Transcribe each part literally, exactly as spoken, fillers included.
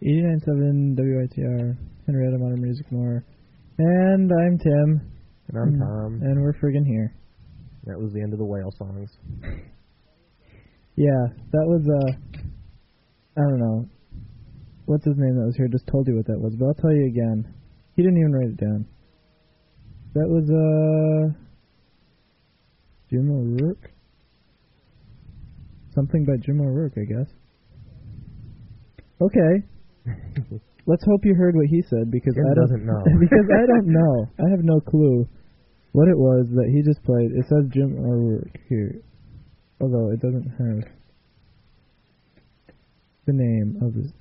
eighty-nine point seven W I T R, Henrietta Modern Music More. And I'm Tim. And I'm Tom. And we're friggin' here. That was the end of the whale songs. Yeah, that was, uh, I don't know. What's his name that was here? Just told you what that was, but I'll tell you again. He didn't even write it down. That was, uh, Jim O'Rourke? Something by Jim O'Rourke, I guess. Okay. Let's hope you heard what he said, because Jim I don't doesn't know. because I don't know. I have no clue what it was that he just played. It says Jim O'Rourke here, although it doesn't have the name of his.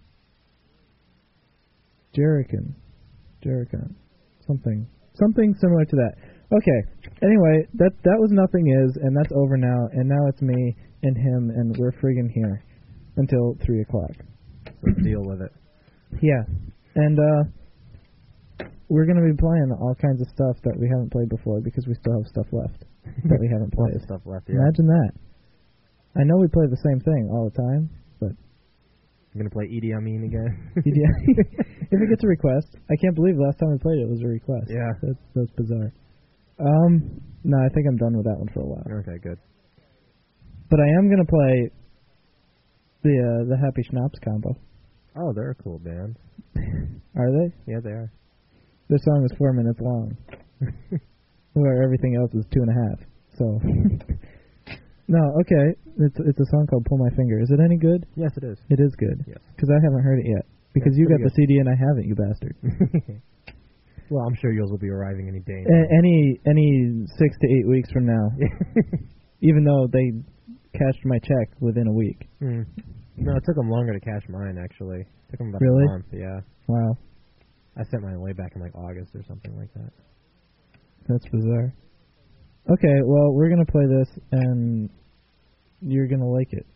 Jerrican. Jerrican. Something. Something similar to that. Okay. Anyway, that that was Nothing Is, and that's over now, and now it's me and him, and we're friggin' here until three o'clock. So deal with it. Yeah. And, uh, we're going to be playing all kinds of stuff that we haven't played before, because we still have stuff left that we haven't played. Lots of stuff left, yeah. Imagine that. I know we play the same thing all the time, but... You're going to play Idi Amin again? If it gets a request. I can't believe last time we played it was a request. Yeah. That's, that's bizarre. Um, no, I think I'm done with that one for a while. Okay, good. But I am going to play the uh, the Happy Schnapps combo. Oh, they're a cool band. Are they? Yeah, they are. Their song is four minutes long, where everything else is two and a half. So, no, okay. It's it's a song called "Pull My Finger." Is it any good? Yes, it is. It is good. Yes. Because I haven't heard it yet. Because Yeah, you got good. the C D and I haven't, you bastard. Well, I'm sure yours will be arriving any day. A- any any six to eight weeks from now, even though they cashed my check within a week. Mm. No, it took them longer to cash mine, actually. It took them about Really? a month, yeah. Wow, I sent mine way back in, like, August or something like that. that's bizarre. Okay, well, we're going to play this, and you're going to like it.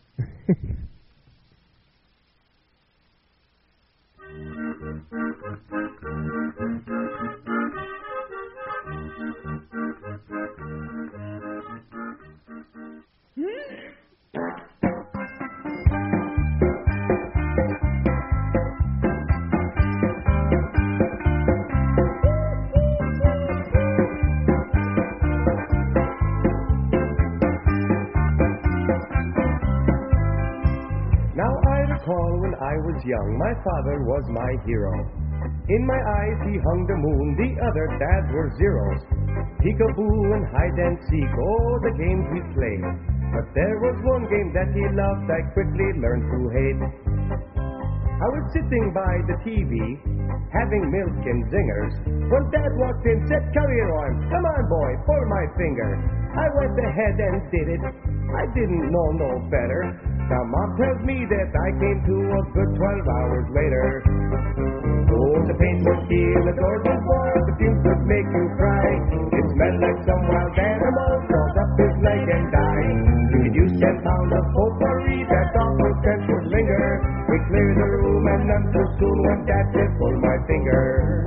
Now I recall when I was young, my father was my hero. In my eyes he hung the moon, the other dads were zeros. Peekaboo and hide and seek, oh, the games we played. But there was one game that he loved, I quickly learned to hate. I was sitting by the T V, having milk and zingers, when Dad walked in, said, "Come here, Arm, come on, boy, pull my finger." I went ahead and did it. I didn't know no better. Now Mom tells me that I came to a good twelve hours later. Oh, the paint would steal, the doors would war, the fumes would make you cry. It smelled like some wild animal crawled up his leg and died. You could use ten pounds of potpourri, that awful stench would linger. We cleared the room and none so soon when Dad said, "Pull my finger."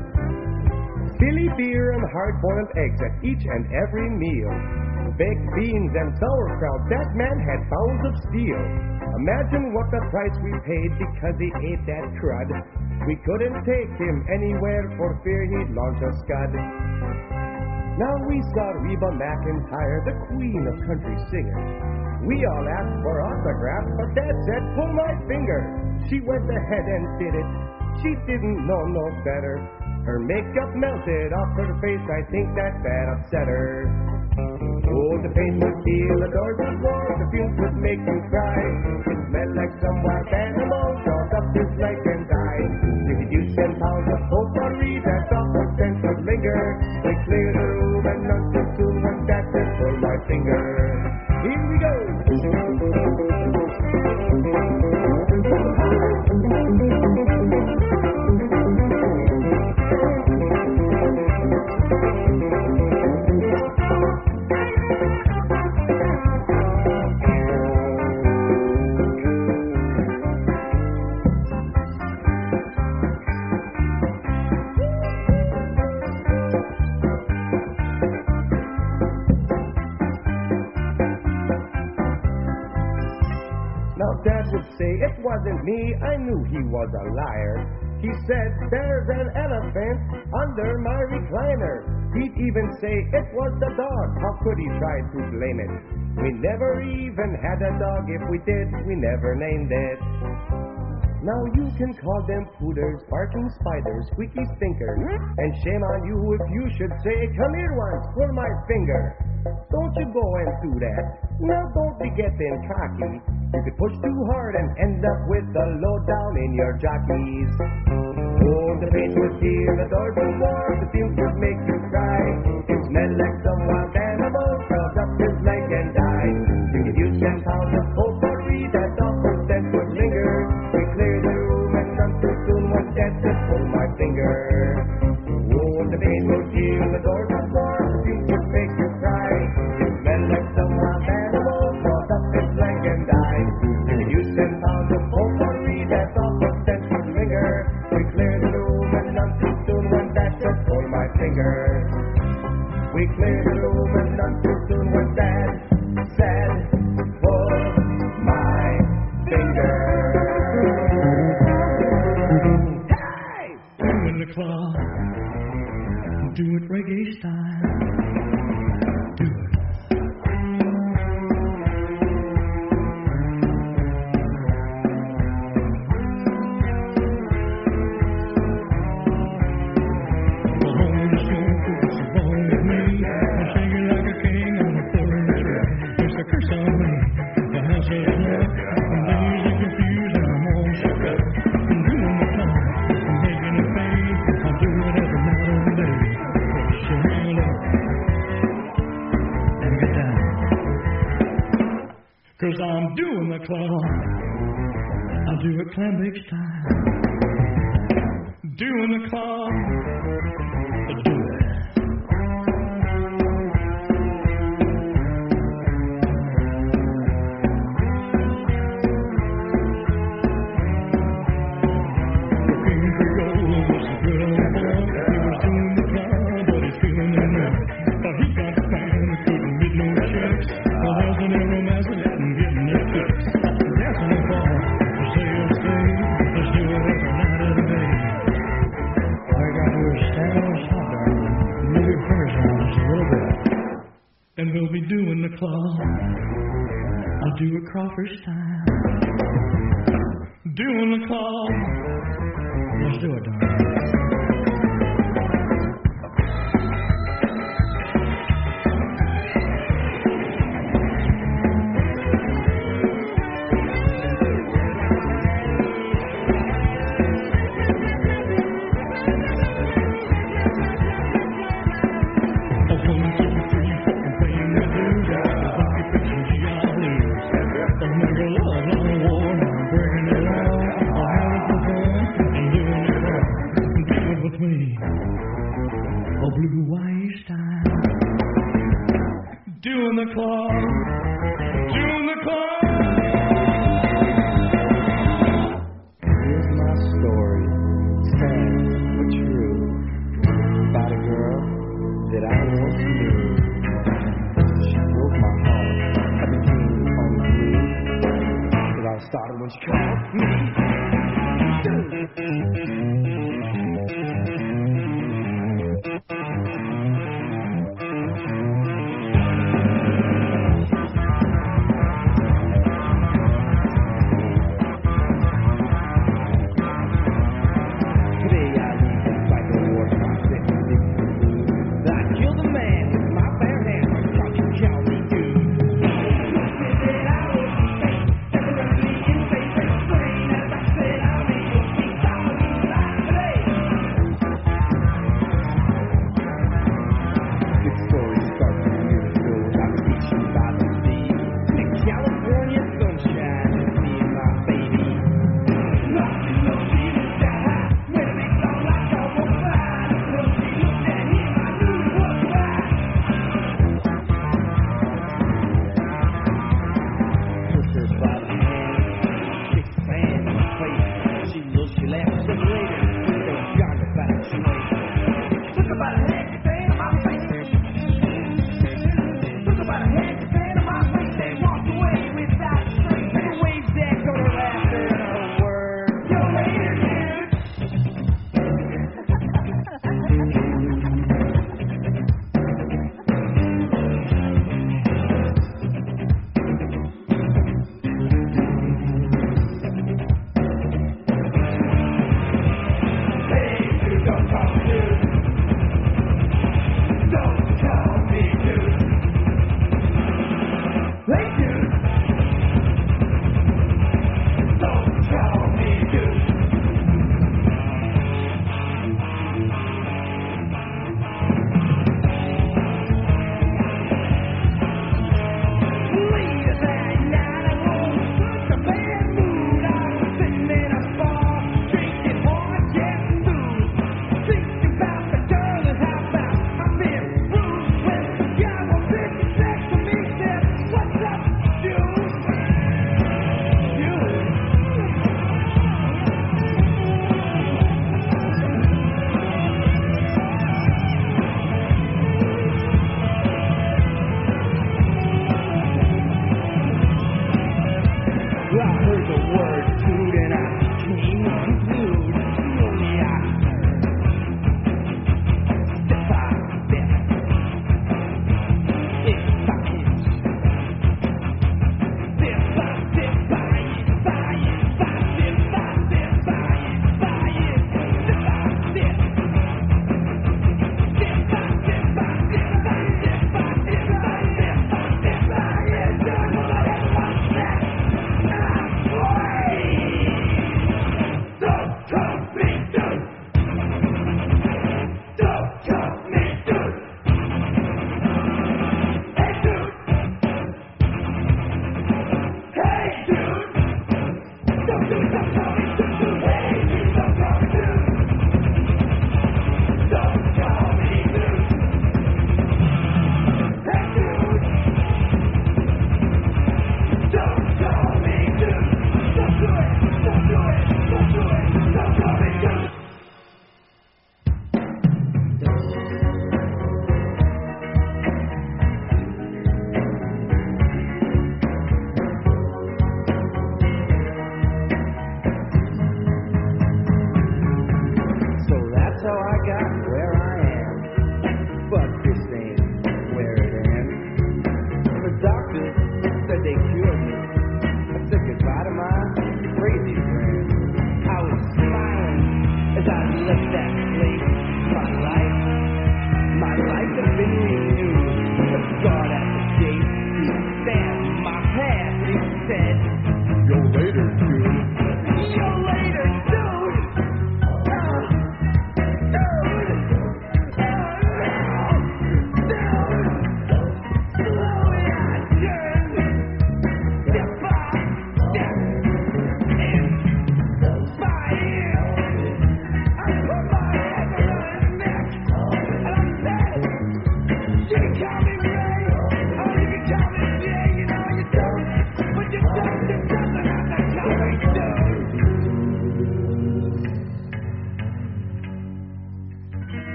Silly beer and hard-boiled eggs at each and every meal. Baked beans and sauerkraut, that man had bowels of steel. Imagine what the price we paid because he ate that crud. We couldn't take him anywhere for fear he'd launch a scud. Now we saw Reba McEntire, the queen of country singers. We all asked for autographs, but Dad said, "Pull my finger." She went ahead and did it. She didn't know no better. Her makeup melted off her face, I think that that upset her. Oh, the paint would steal, the doors would war, the fumes would make you cry. It smelled like some wild animal crawled up his leg and died. You could use ten pounds of potpourri, that awful stench would linger. We cleared the room and none too soon when Dad said, "Pull my finger." Here we go. Dad would say it wasn't me, I knew he was a liar. He said, there's an elephant under my recliner. He'd even say it was the dog, how could he try to blame it? We never even had a dog, if we did, we never named it. Now you can call them pooders, barking spiders, squeaky stinkers, and shame on you if you should say, come here once, pull my finger. Don't you go and do that. Now don't be getting cocky. You could push too hard and end up with a lowdown in your jockeys. Oh, the paint was here, the doors were warm, the fumes would make you cry. It smelled like some wild animal crawled up his leg and died. You could use ten pounds of potpourri, that awful scent would linger. We cleared the room and none too soon was dead to pull my finger. Oh, the paint was here, the doors were warm, the fumes would make you cry. It smelled like some wild animal crawled up his leg and died. You could use ten pounds of potpourri, that awful scent would linger. We cleared the room and none too soon went that to pull my finger. We cleared the room and none too soon went that said pull my finger. Hey! In the club, do it reggae style. Do it. Cause I'm doing the club, I'll do it clam bake style. Doing the club, I'll do it. King Creole was a good old boy. He was doing the club, but he's feeling the note. But he got the fan and couldn't get no checks. Well, there's an arrow master. And we'll be doing the club, I'll do it Crawford style. Doing the club, let's do it, darling. Doing the club, doing the club. Here's my story, sad but true, about a girl that I once knew. She broke my heart, I became unglued, cause I started when she called me.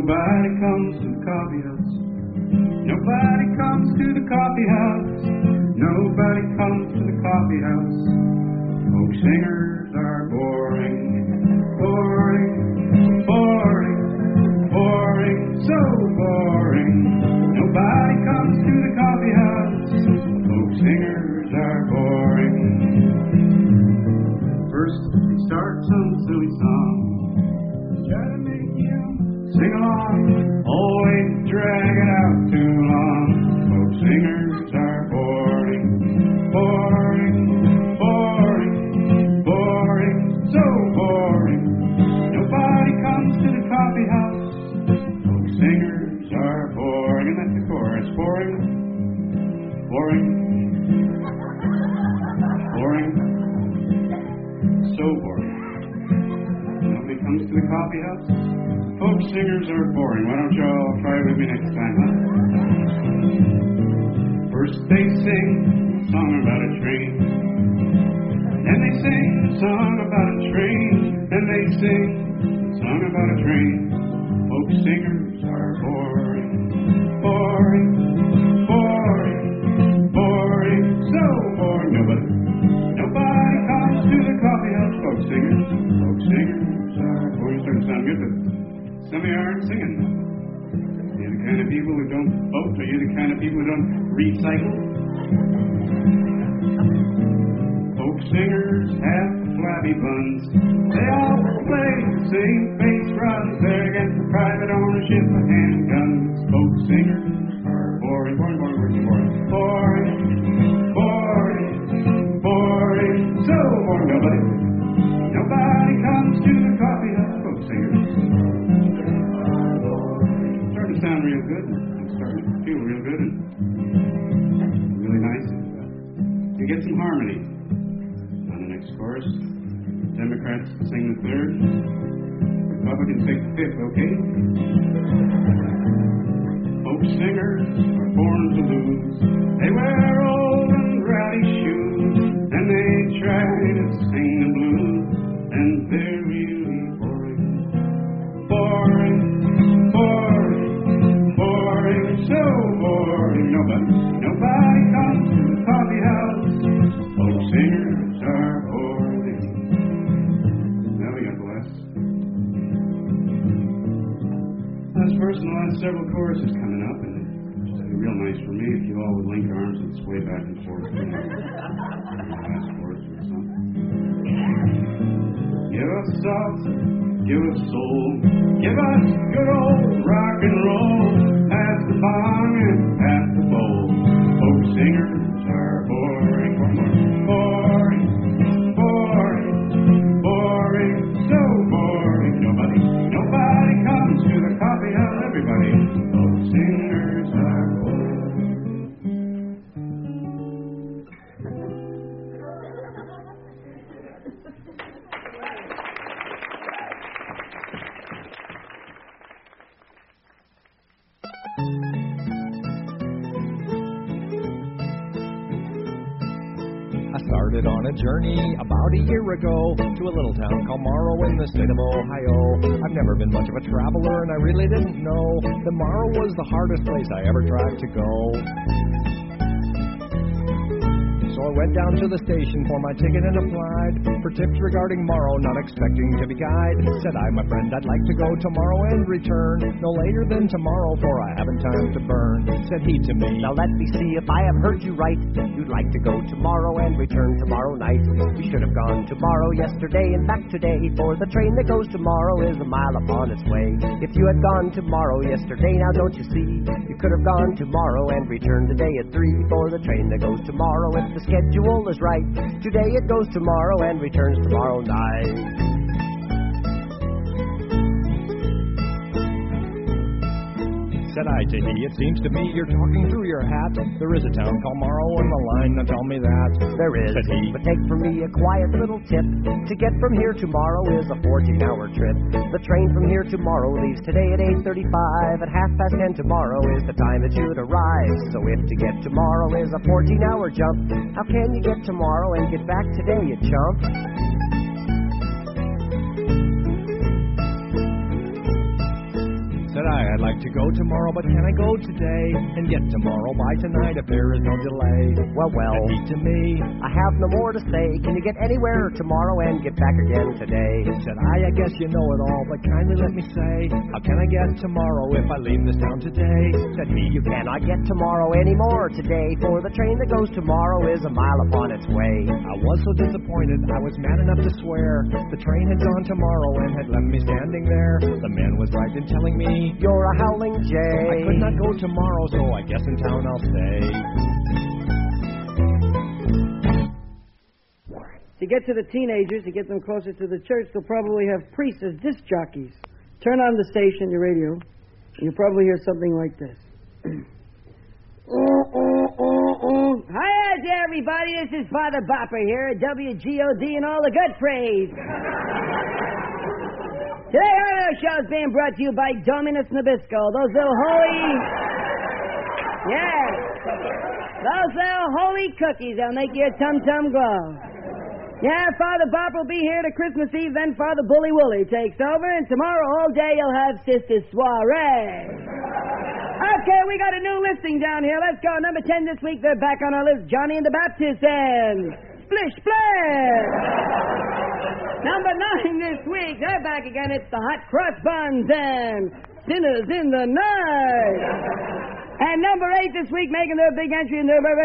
Nobody comes to the coffee house. Nobody comes to the coffee house. Nobody comes to the coffee house. Folk singers are boring, boring, boring, boring, so boring. Nobody comes to the coffee house. Folk singers are boring. First, they start some silly song, try to make you sing along. Always drag it out too long. Folk singers are boring, boring, boring, boring, so boring. Nobody comes to the coffee house. Folk singers are boring. And that's the chorus. Boring, boring, boring, so boring. Nobody comes to the coffee house. Folk singers are boring. Why don't y'all try it with me next time, huh? First they sing a song about a train. Then they sing a song about a train. Then they sing a song about a train. Folk singers are boring. Boring, boring, boring, so boring. Nobody, nobody comes to the coffee house. Folk singers, folk singers are boring. Starting to sound good, but some of you aren't singing. Are you the kind of people who don't vote? Are you the kind of people who don't recycle? Folk singers have flabby buns. They all play the same bass runs. They're against the private ownership of handguns. Folk singers are boring, boring, boring, boring, boring, boring, boring, boring, so boring. Nobody, nobody comes to the coffee house. Folk singers. Sound real good. I'm starting to feel real good and really nice. You get some harmony on the next chorus. Democrats sing the third. Republicans take the fifth, okay? Folk singers are born to lose. They wear old and ratty shoes, and they try to sing the blues, and they're really boring. Boring, boring. Boring, so boring. Nobody, nobody comes to the coffee house. Folk singers are boring. Now we got the last. Last verse and the last several choruses coming up, and it'd be real nice for me if you all would link your arms and sway back and forth. You know, last chorus or something. Give us salt, give us soul, give us good old rock and roll. Pass the bong and pass the bowl. Folk singers are boring, boring, boring, boring, so boring. Nobody, nobody comes to the coffee house. Everybody, folk singers are boring. Started on a journey about a year ago to a little town called Morrow in the state of Ohio. I've never been much of a traveler and I really didn't know that Morrow was the hardest place I ever tried to go. So I went down to the station for my ticket and applied for tips regarding Morrow, not expecting to be guide. Said I, my friend, I'd like to go tomorrow and return no later than tomorrow, for I haven't time to burn. Said he to me, now let me see if I have heard you right. You'd like to go tomorrow and return tomorrow night. We should have gone tomorrow, yesterday, and back today, for the train that goes tomorrow is a mile upon its way. If you had gone tomorrow, yesterday, now don't you see? You could have gone tomorrow and returned today at three, for the train that goes tomorrow, if the schedule is right, today it goes tomorrow and returns tomorrow night. Said I to he, it seems to me you're talking through your hat. There is a town called Morrow on the line, now tell me that. There is, said he. But take from me a quiet little tip. To get from here tomorrow is a fourteen hour trip. The train from here tomorrow leaves today at eight thirty-five. At half past ten tomorrow is the time it should arrive. So if to get tomorrow is a fourteen hour jump, how can you get tomorrow and get back today, you chump? Said I, I'd like to go tomorrow, but can I go today and get tomorrow by tonight if there is no delay? Well, well, Said he to me, I have no more to say. Can you get anywhere tomorrow and get back again today? said I, I guess you know it all, but kindly let me say, how can I get tomorrow if I leave this town today? Said he, you Cannot get tomorrow anymore today, for the train that goes tomorrow is a mile upon its way. I was so disappointed, I was mad enough to swear. The train had gone tomorrow and had left me standing there. The man was right in telling me, You're a howling jay. I could not go tomorrow, so I guess in town I'll stay. To get to the teenagers, to get them closer to the church, they'll probably have priests as disc jockeys. Turn on the station, your radio, and you'll probably hear something like this. Hi there, everybody. This is Father Bopper here at W G O D and all the good praise. Today our show is being brought to you by Dominus Nabisco. Those little holy... Yeah. Those little holy cookies that'll make your tum-tum glow. Yeah, Father Bop will be here to Christmas Eve, then Father Bully Wooly takes over, and tomorrow all day you'll have Sister Soiree. Okay, we got a new listing down here. Let's go. Number ten this week, they're back on our list. Johnny and the Baptist and Splish Splash. Number nine this week, they're back again. It's the Hot Cross Buns and Sinners in the Night. And number eight this week, making their big entry in their... Number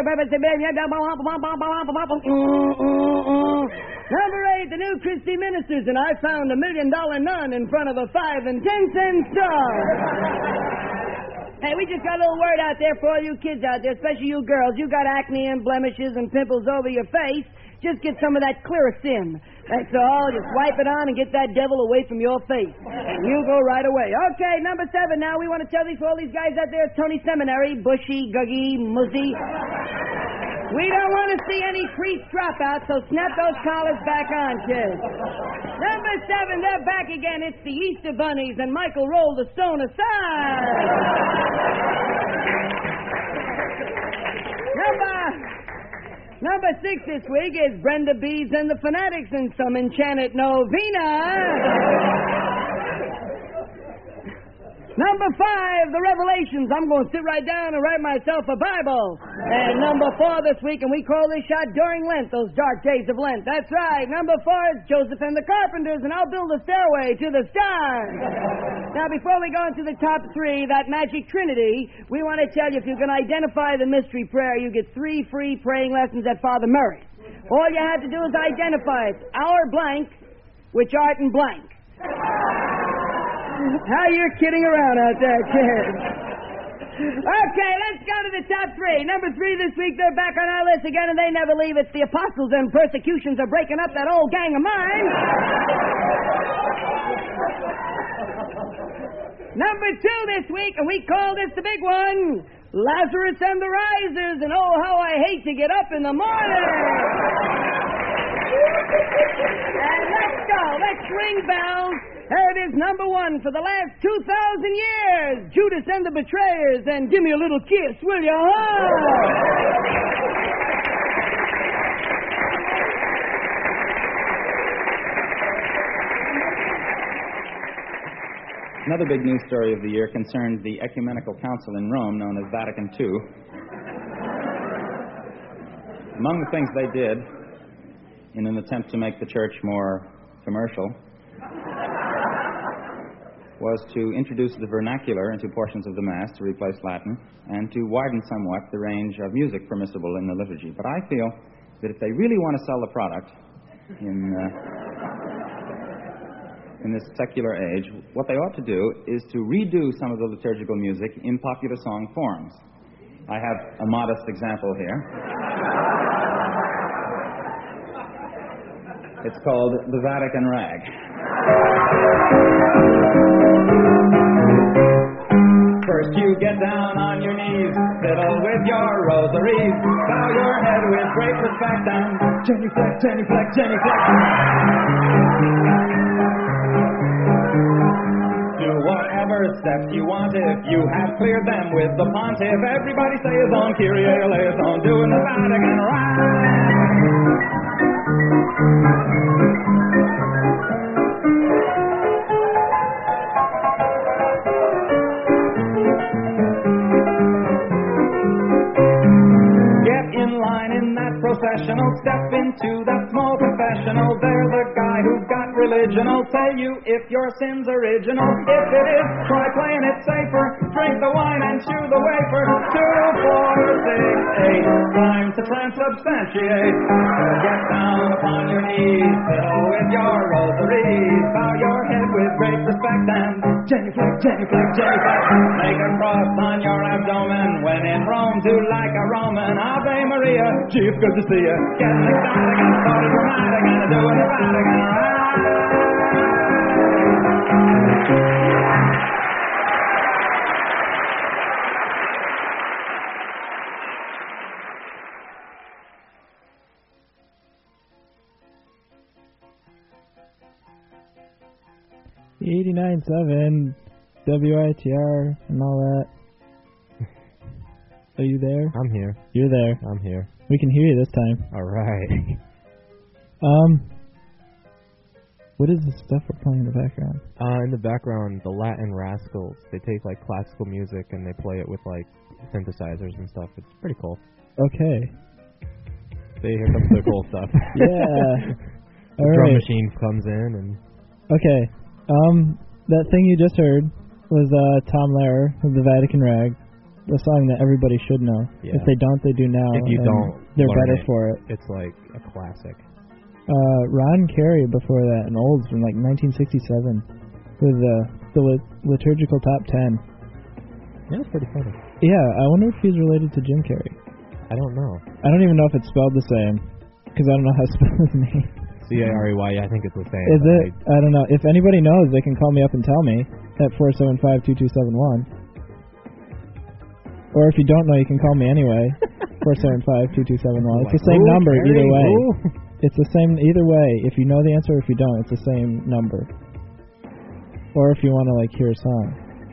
eight, the new Christy Ministers, and I found a million-dollar nun in front of a five and ten-cent star. Hey, we just got a little word out there for all you kids out there, especially you girls. You got acne and blemishes and pimples over your face. Just get some of that Clearasil. That's all. Just wipe it on and get that devil away from your face. And you go right away. Okay, number seven now. We want to tell these for all these guys out there at Tony Seminary, Bushy, Guggy, Muzzy. We don't want to see any priest dropouts, so snap those collars back on, kids. Number seven, they're back again. It's the Easter Bunnies, and Michael rolled the stone aside. Number... Number six this week is Brenda Bees and the Fanatics in some enchanted novena. Number five, the Revelations. I'm going to sit right down and write myself a Bible. And number four this week, and we call this shot during Lent, those dark days of Lent. That's right. Number four is Joseph and the Carpenters, and I'll build a stairway to the stars. Now, before we go into the top three, that magic trinity, we want to tell you if you can identify the mystery prayer, you get three free praying lessons at Father Murray's. All you have to do is identify it. Our blank, which art in blank. How you're kidding around out there, kids. Okay, let's go to the top three. Number three this week, they're back on our list again, and they never leave. It's the Apostles and Persecutions are breaking up that old gang of mine. Number two this week, and we call this the big one, Lazarus and the Risers, and oh, how I hate to get up in the morning. And let's go. Let's ring bells. There it is, number one for the last two thousand years. Judas and the Betrayers, and give me a little kiss, will you? Oh! Another big news story of the year concerned the Ecumenical Council in Rome, known as Vatican Two. Among the things they did, in an attempt to make the church more commercial, was to introduce the vernacular into portions of the Mass to replace Latin, and to widen somewhat the range of music permissible in the liturgy. But I feel that if they really want to sell the product in... Uh, in this secular age, what they ought to do is to redo some of the liturgical music in popular song forms. I have a modest example here. It's called the Vatican Rag. First you get down on your knees, fiddle with your rosaries, bow your head with great respect, and genuflect, genuflect, genuflect. Do whatever steps you want if you have cleared them with the pontiff. Everybody say his own Kyrie eleison, doing the Vatican Rag. professional. Step into that small confessional. They're the guy who got religion'll tell you if your sin's original. If it is, try playing it safer. Drink the wine and chew the wafer. Two, four, six, eight. Time to transubstantiate. So get down upon your knees. Fiddle with your rosaries. Bow your head with great respect and genuflect, genuflect, genuflect. Make a cross on your abdomen. When in Rome, do like a Roman. Ave Maria, chief, good to see you. Getting excited and sort of dramatic and doing it right again. eighty-nine point seven W I T R and all that. Are you there? I'm here. You're there. I'm here. We can hear you this time. All right. Um, what is the stuff we're playing in the background? Uh, in the background, the Latin Rascals. They take like classical music and they play it with like synthesizers and stuff. It's pretty cool. Okay. See, here comes the cool stuff. Yeah. The All drum right. machine comes in and. Okay. Um, that thing you just heard was uh Tom Lehrer of the Vatican Rag. The song that everybody should know. Yeah. If they don't, they do now. If you and don't, they're learn better it. for it. It's like a classic. Uh, Ron Carey before that, an old from like nineteen sixty-seven, with uh, the lit- liturgical top ten. Yeah, it's pretty funny. Yeah, I wonder if he's related to Jim Carrey. I don't know. I don't even know if it's spelled the same, because I don't know how to spell his name. C A R E Y, I think it's the same. Is it? I don't know. If anybody knows, they can call me up and tell me at four seven five, two two seven one. Or if you don't know, you can call me anyway, four seven five, two two seven one. It's the same Ooh, number Carey, either way. ooh. It's the same either way. If you know the answer, or if you don't, it's the same number. Or if you want to like hear a song.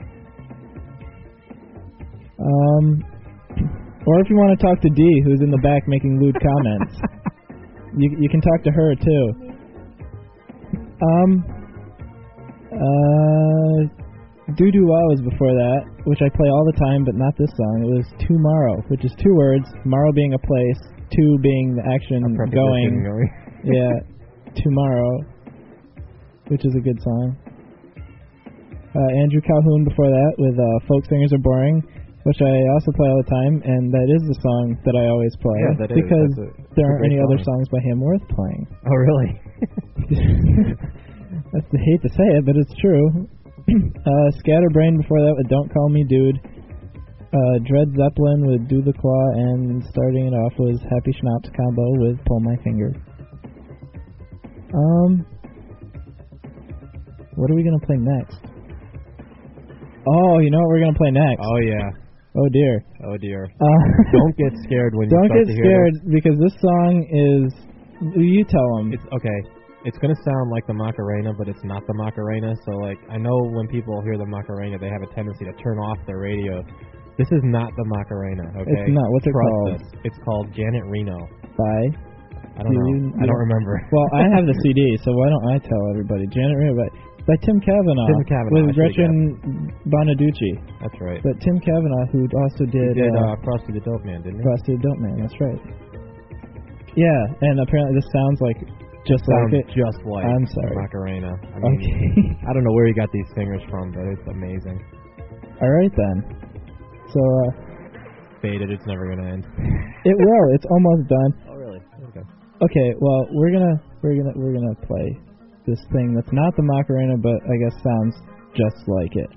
Um, or if you want to talk to Dee, who's in the back making lewd comments, you you can talk to her too. Um, uh. Doo Doo Wah was before that, which I play all the time, but not this song. It was Tomorrow, which is two words, Morrow being a place, two being the action going. going. Yeah, Tomorrow, which is a good song. Uh, Andrew Calhoun before that with uh, Folk Singers Are Boring, which I also play all the time, and that is the song that I always play. Yeah, that is. Because That's a, that's there a aren't great any song. other songs by him worth playing. Oh, really? I hate to say it, but it's true. uh, Scatterbrain before that with Don't Call Me Dude. Uh, Dred Zeppelin with Do the Claw, and starting it off was Happy Schnapps combo with Pull My Finger. Um, what are we gonna play next? Oh, you know what we're gonna play next? Oh, yeah. Oh dear. Oh, dear. Uh, Don't get scared when you Don't start get to hear scared this. because this song is. You tell them. It's okay. It's gonna sound like the Macarena, but it's not the Macarena. So, like, I know when people hear the Macarena, they have a tendency to turn off their radio. This is not the Macarena. Okay. It's not. What's it Trust called? us. It's called Janet Reno. By. I don't Do know. you- I don't remember. Well, I have the C D, so why don't I tell everybody? Janet Reno by, by Tim Cavanaugh. Tim Cavanaugh, I with should've Gretchen Bonaducci. That's right. But Tim Cavanaugh, who also did, He did uh, uh, Frosty the Dope Man, didn't he? Frosty the Dope Man. That's right. Yeah, and apparently this sounds like just Sounds like it. just like I'm the sorry. Macarena. I mean, Okay. I don't know where he got these singers from, but it's amazing. All right then. So uh, Faded. It's never gonna end. it will. It's almost done. Oh, really? Okay. Okay. Well, we're gonna we're gonna we're gonna play this thing that's not the Macarena, but I guess sounds just like it.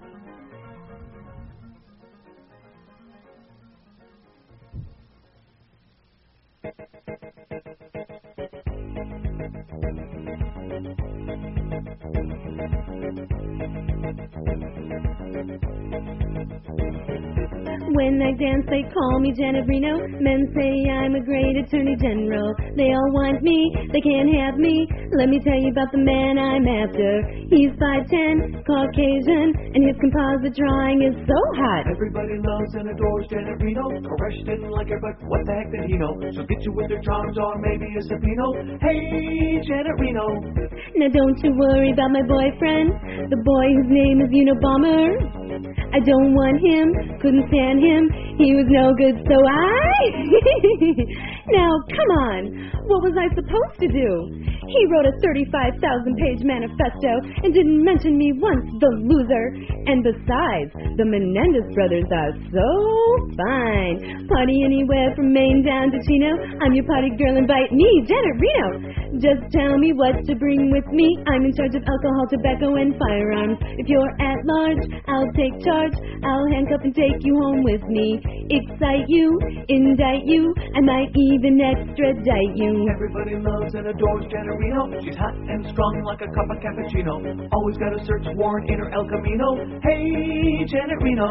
When I dance, they call me Janet Reno. Men say I'm a great attorney general. They all want me, they can't have me. Let me tell you about the man I'm after. He's five ten, Caucasian, and his composite drawing is so hot. Everybody loves and adores Janet Reno. Koresh didn't like her, but what the heck did he know? So get you with their charms or maybe a Sabino. Hey, Janet Reno. Now don't you worry about my boyfriend, the boy whose name is Unabomber. I don't want him, couldn't stand him, he was no good, so I... Now, come on, what was I supposed to do? He wrote a thirty-five thousand page manifesto and didn't mention me once, the loser. And besides, the Menendez brothers are so fine. Party anywhere from Maine down to Chino. I'm your party girl, invite me, Janet Reno. Just tell me what to bring with me. I'm in charge of alcohol, tobacco, and firearms. If you're at large, I'll take charge. I'll handcuff and take you home with me. Excite you, indict you, I might even extradite you. Everybody loves and adores Janet Reno. She's hot and strong like a cup of cappuccino. Always got a search warrant in her El Camino. Hey, Janet Reno.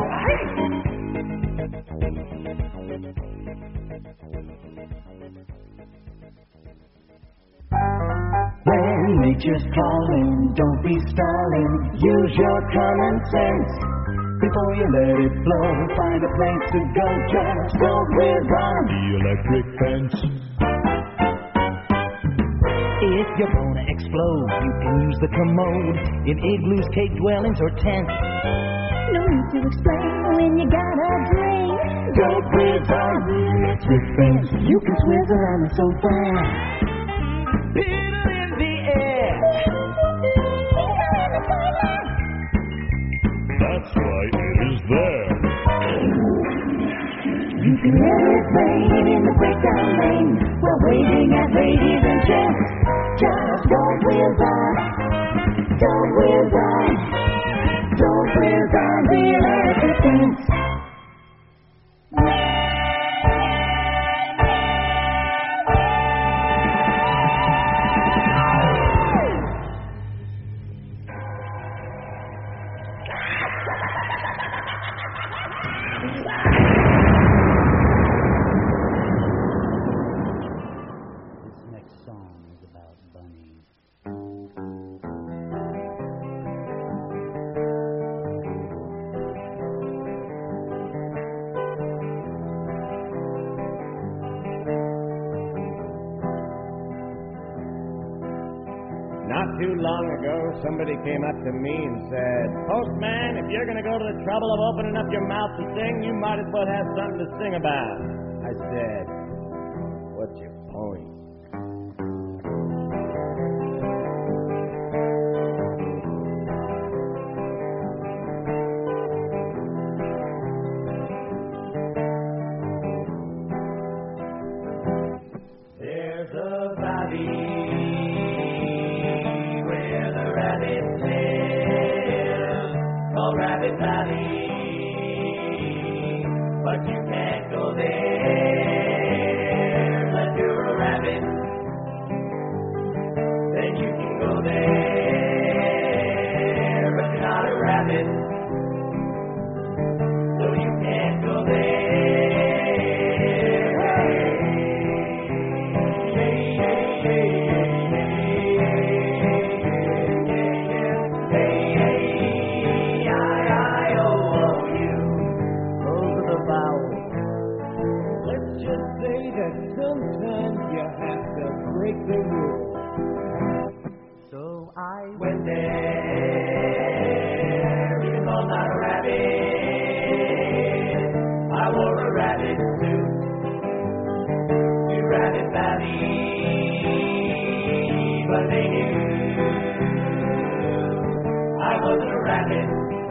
When nature's calling, don't be stalling. Use your common sense. Before you let it flow, find a place to go. Just don't whiz on the electric fence. If you're gonna explode, you can use the commode in igloos, cave dwellings, or tents. No need to explain when you got a dream. Don't whiz on the electric fence. You can swizz around the sofa. Peter in the air. That's right, it is there. You can let it rain in the breakdown lane while waving at ladies and gents. Just don't whiz on, don't whiz on, don't whiz on the electric fence. Not too long ago, somebody came up to me and said, "Postman, if you're going to go to the trouble of opening up your mouth to sing, you might as well have something to sing about." I said, "What's your point?" There's a valley Rabbit Valley, but you can't go there unless you're a rabbit. Then you can go there, but you're not a rabbit, so you can't go there. Sometimes you have to break the rules. So I went there, even though I'm not a rabbit. I wore a rabbit suit to Rabbit Valley, but they knew I wasn't a rabbit,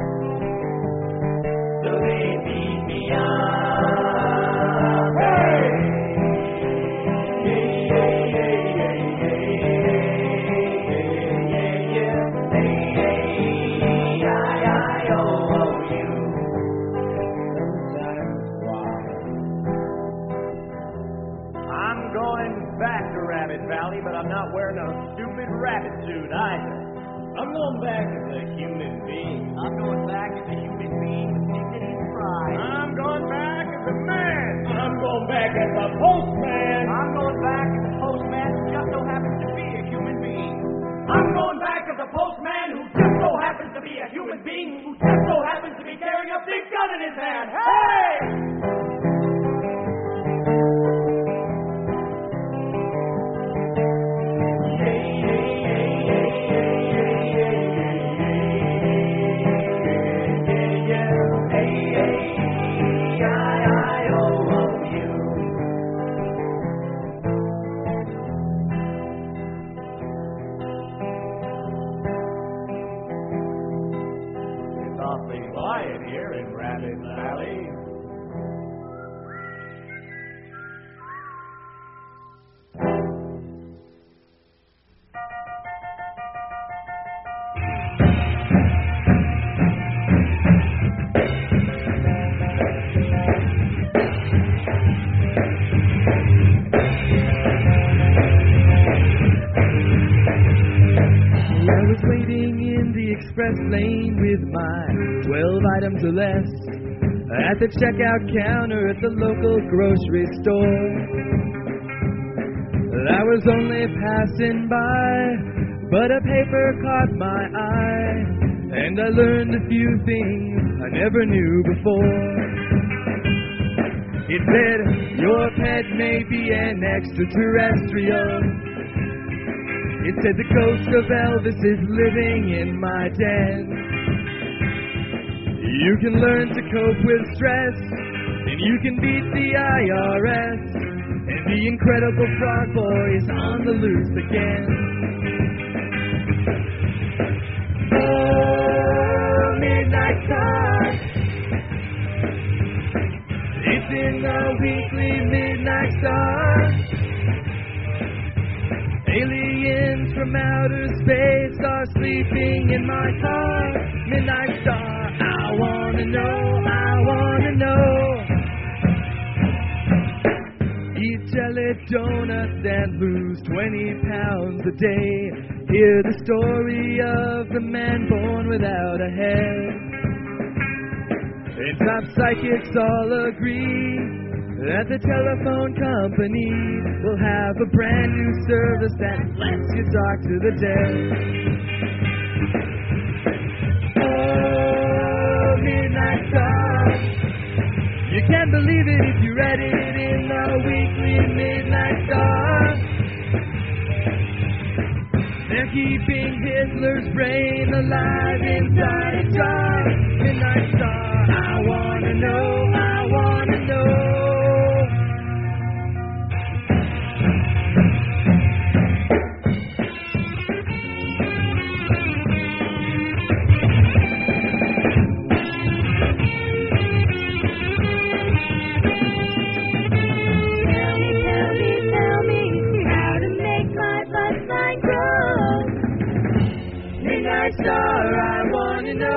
so they beat me up. But I'm not wearing a stupid rabbit suit either. I'm going back as a human being. I'm going back as a human being with dignity and pride. I'm going back as a man. I'm going back as a postman. I'm going back as a postman who just so happens to be a human being. I'm going back as a postman who just so happens to be a human being who just so happens to be carrying a big gun in his hand. Hey! Yeah. express lane with my twelve items or less at the checkout counter at the local grocery store. I was only passing by, but a paper caught my eye, and I learned a few things I never knew before. It said, your pet may be an extraterrestrial. It said the ghost of Elvis is living in my den. You can learn to cope with stress, and you can beat the I R S, and the Incredible Frog Boy is on the loose again. Oh, Midnight Star, it's in the weekly Midnight Star. Aliens from outer space are sleeping in my car. Midnight Star, I wanna know, I wanna know. Eat jelly donuts and lose twenty pounds a day. Hear the story of the man born without a head. And top psychics all agree that the telephone company will have a brand new service that lets you talk to the dead. Oh, Midnight Star, you can't believe it if you read it in the weekly Midnight Star. They're keeping Hitler's brain alive inside a jar. Midnight Star, I wanna know, I wanna know. Star, I wanna know.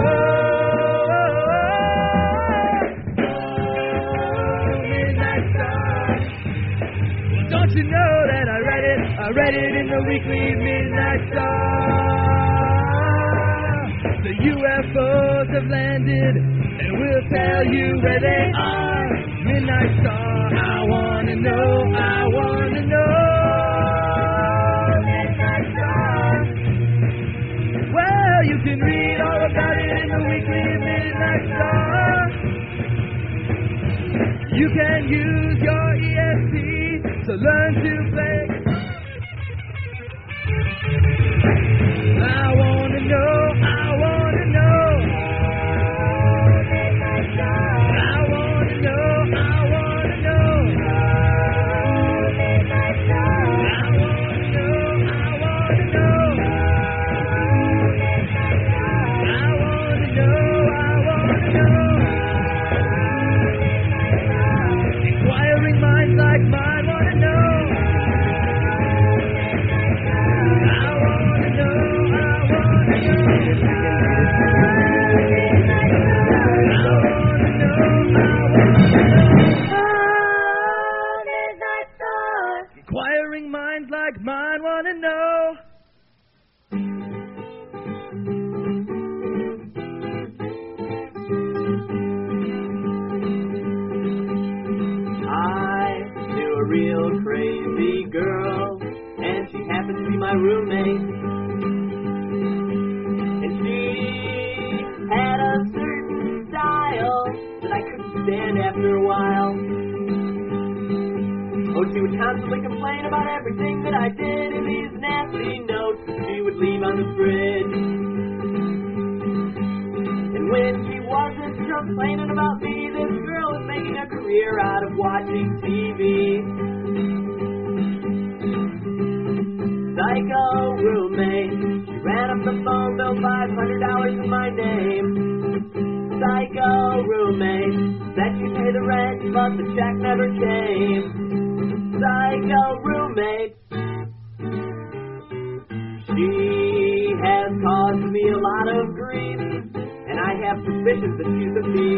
Oh, Midnight Star, don't you know that I read it? I read it in the weekly Midnight Star. The U F Os have landed, and we'll tell you where they are. Midnight Star, I wanna know, I wanna know. You can read all about it in the weekly Midnight Star. You can use your E S P to learn to play. I wanna know, I wanna know. I wanna know, I wanna know. I wanna know, I wanna know. Inquiring minds like mine wanna know. I wanna know, I wanna know. I wanna know, I wanna know. Inquiring minds like mine wanna know. Real crazy girl, and she happened to be my roommate. And she had a certain style that I couldn't stand after a while. Oh, she would constantly complain about everything that I did in these nasty notes she would leave on the fridge. And when she wasn't complaining about me, this girl was making a career out of watching T V. Psycho roommate, she ran up the phone bill, five hundred dollars in my name. Psycho roommate, said she'd pay the rent, but the check never came. Psycho roommate, she has caused me a lot of grief, and I have suspicions that she's a thief.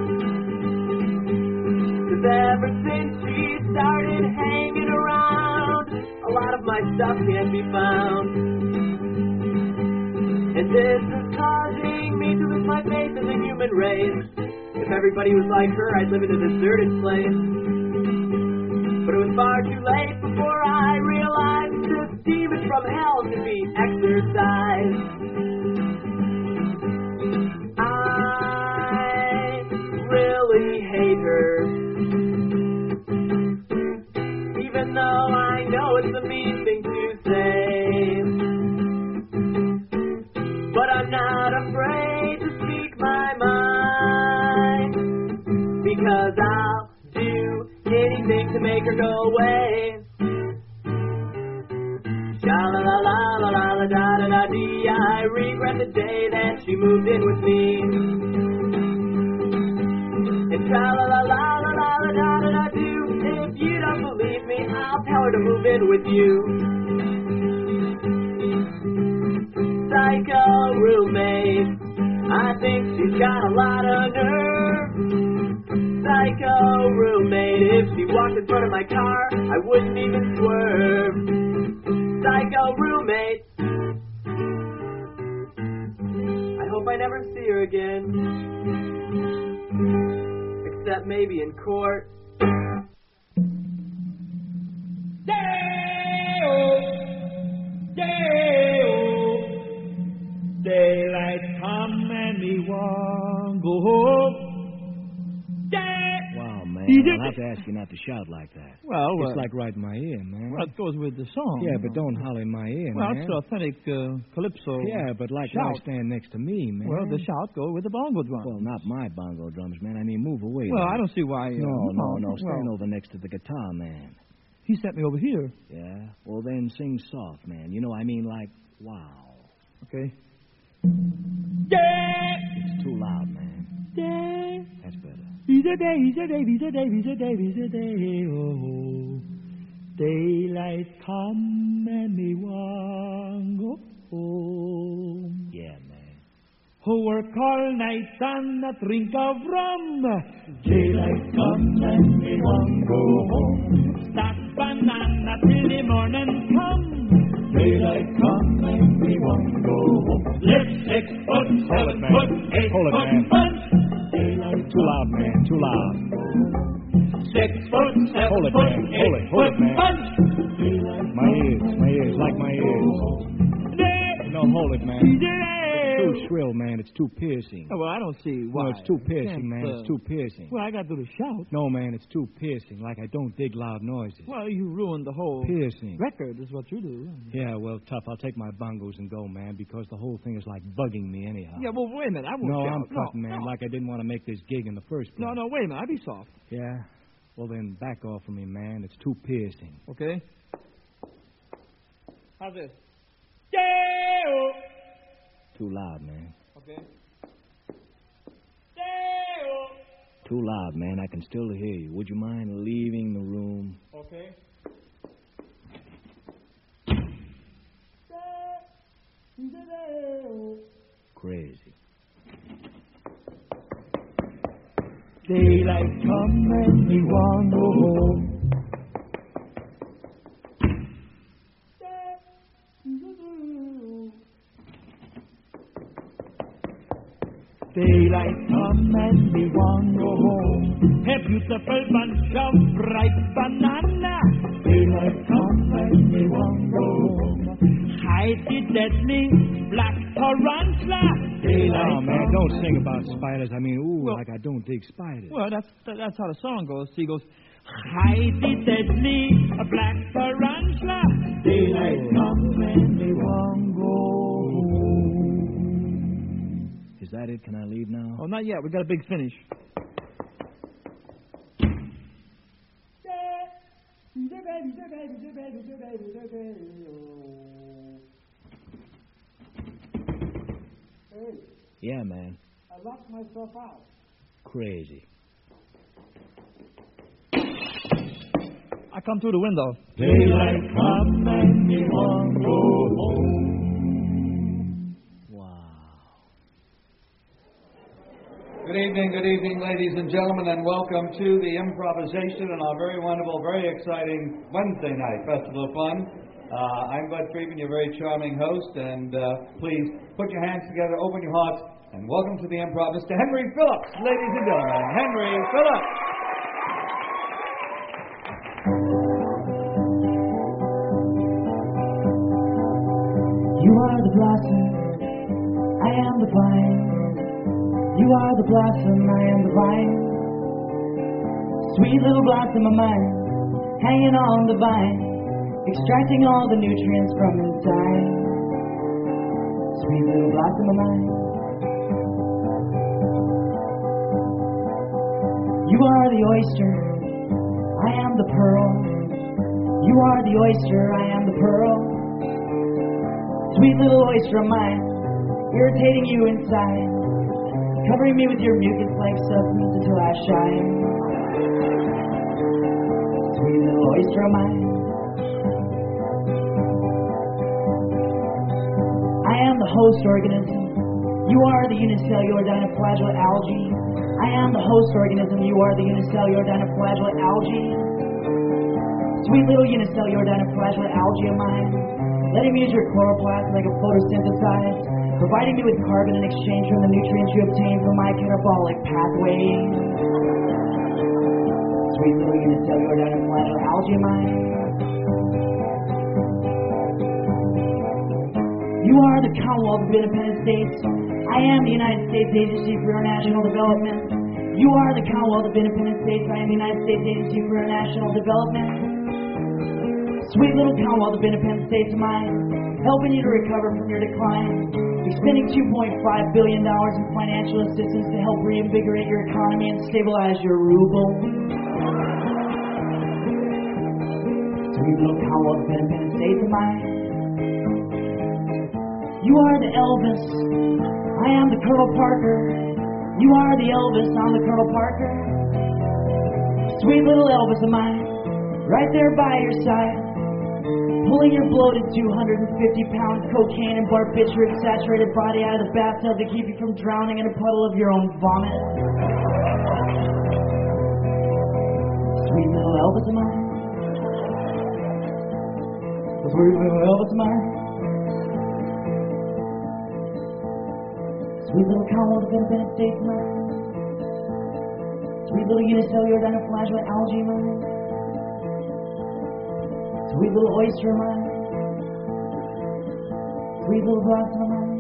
'Cause ever since she started hanging around, a lot of my stuff can't be found. And this has caused everybody was like her, I'd live in a deserted place. But it was far too late before I realized this demon from hell could be exorcised. I really hate her, even though I know it's a mean thing to say. But I'm not afraid to speak my mind, because I'll do anything to make her go away. Sha-la-la-la-la-la-la-da-da-da-dee. I regret the day that she moved in with me. And sha-la-la-la-la-la-la-da-da-da-doo. If you don't believe me, I'll tell her to move in with you. Psycho roommate, I think she's got a lot of nerve. Psycho roommate, if she walked in front of my car, I wouldn't even swerve. Psycho roommate, I hope I never see her again, except maybe in court. Day-o, day-o, daylight come and me want go home. Wow, man, He did I'll have it. to ask you not to shout like that. Well, It's uh, like right in my ear, man. Well, it goes with the song. Yeah, but don't holler in my ear, Well, man. it's authentic uh, calypso. Yeah, but like shout. why stand next to me, man? Well, the shout go with the bongo drum. Well, not my bongo drums, man. I mean, move away. Well, man. I don't see why. Uh, No, no, no. well, Stand over next to the guitar, man. He sent me over here. Yeah? Well, then sing soft, man. You know, I mean, like, wow. Okay. It's too loud, man. Day. That's better. He's a day, he's a day, he's a day, he's a day, he's a day, oh. Daylight come and me want go home. Yeah, man. Who work all night and a drink of rum. Daylight come and me want go home. Stack banana till the morning come. Daylight come and me want go home. Let's six foot, seven foot, eight Hold it, foot man. punch. Too loud, man. Too loud. Six foot, seven Hold it, foot, man. eight Hold it, hold it, foot man. punch. My ears, my ears, like my ears. No, hold it, man. It's too shrill, man. It's too piercing. Oh, well, I don't see why. No, it's too I piercing, can't, man. uh, It's too piercing. Well, I got to do the shout. No, man, it's too piercing. Like I don't dig loud noises. Well, you ruined the whole Piercing. record, is what you do. Yeah, well, tough. I'll take my bongos and go, man, because the whole thing is like bugging me anyhow. Yeah, well, wait a minute. I won't No, shout. I'm no, cutting, man. no. Like I didn't want to make this gig in the first place. No, no, wait a minute. I'll be soft. Yeah? Well, then back off from me, man. It's too piercing. Okay? How's this? Day-o. Too loud, man. Okay. Day-o. Too loud, man. I can still hear you. Would you mind leaving the room? Okay. Crazy. Daylight come and me want go home. Daylight come and me want go home. A beautiful bunch of ripe banana. Daylight come and me want go home. Hide the deadly black tarantula. Daylight Oh, man, come. don't sing about spiders. I mean, ooh, Well- like I don't dig spiders. Well, that's that's how the song goes. He goes, hide the deadly black tarantula. Daylight come and me want go home. Is that it? Can I leave now? Oh, not yet. We got a big finish. Yeah, man. I locked myself out. Crazy. I come through the window. Daylight come and me want go home. Good evening, good evening, ladies and gentlemen, and welcome to the improvisation and our very wonderful, very exciting Wednesday night Festival of Fun. Uh, I'm Bud Friedman, your very charming host, and uh, please put your hands together, open your hearts And welcome to the Improv, Mister Henry Phillips, ladies and gentlemen. Henry Phillips. You are the blossom, I am the vine. You are the blossom, I am the vine. Sweet little blossom of mine, hanging on the vine, extracting all the nutrients from inside. Sweet little blossom of mine. You are the oyster, I am the pearl. You are the oyster, I am the pearl. Sweet little oyster of mine, irritating you inside, covering me with your mucus-like substance until I shine. Sweet little oyster of mine. I am the host organism. You are the unicellular dinoflagellate algae. I am the host organism. You are the unicellular dinoflagellate algae. Sweet little unicellular dinoflagellate algae of mine, letting me use your chloroplast like a photosynthesize, providing me with carbon in exchange from the nutrients you obtain from my catabolic pathways. Sweet little unicellular dinoflagellate algae of mine. You are the Commonwealth of Independent States. I am the United States Agency for International Development. You are the Commonwealth of Independent States. I am the United States Agency for International Development. Sweet little Commonwealth of Independent States of mine, helping you to recover from your decline, expending two point five billion dollars in financial assistance to help reinvigorate your economy and stabilize your ruble. Sweet little Commonwealth of Independent States of mine. You are the Elvis, I am the Colonel Parker. You are the Elvis, I'm the Colonel Parker. Sweet little Elvis of mine, right there by your side, pulling your bloated two hundred fifty pound cocaine and barbiturate saturated body out of the bathtub to keep you from drowning in a puddle of your own vomit. Sweet little Elvis of mine. Sweet little Elvis of mine. Sweet little Commonwealth of Independent States of mine. Sweet little unicellular dinoflagellate algae of mine. Sweet little oyster of mine. Sweet little blossom of mine.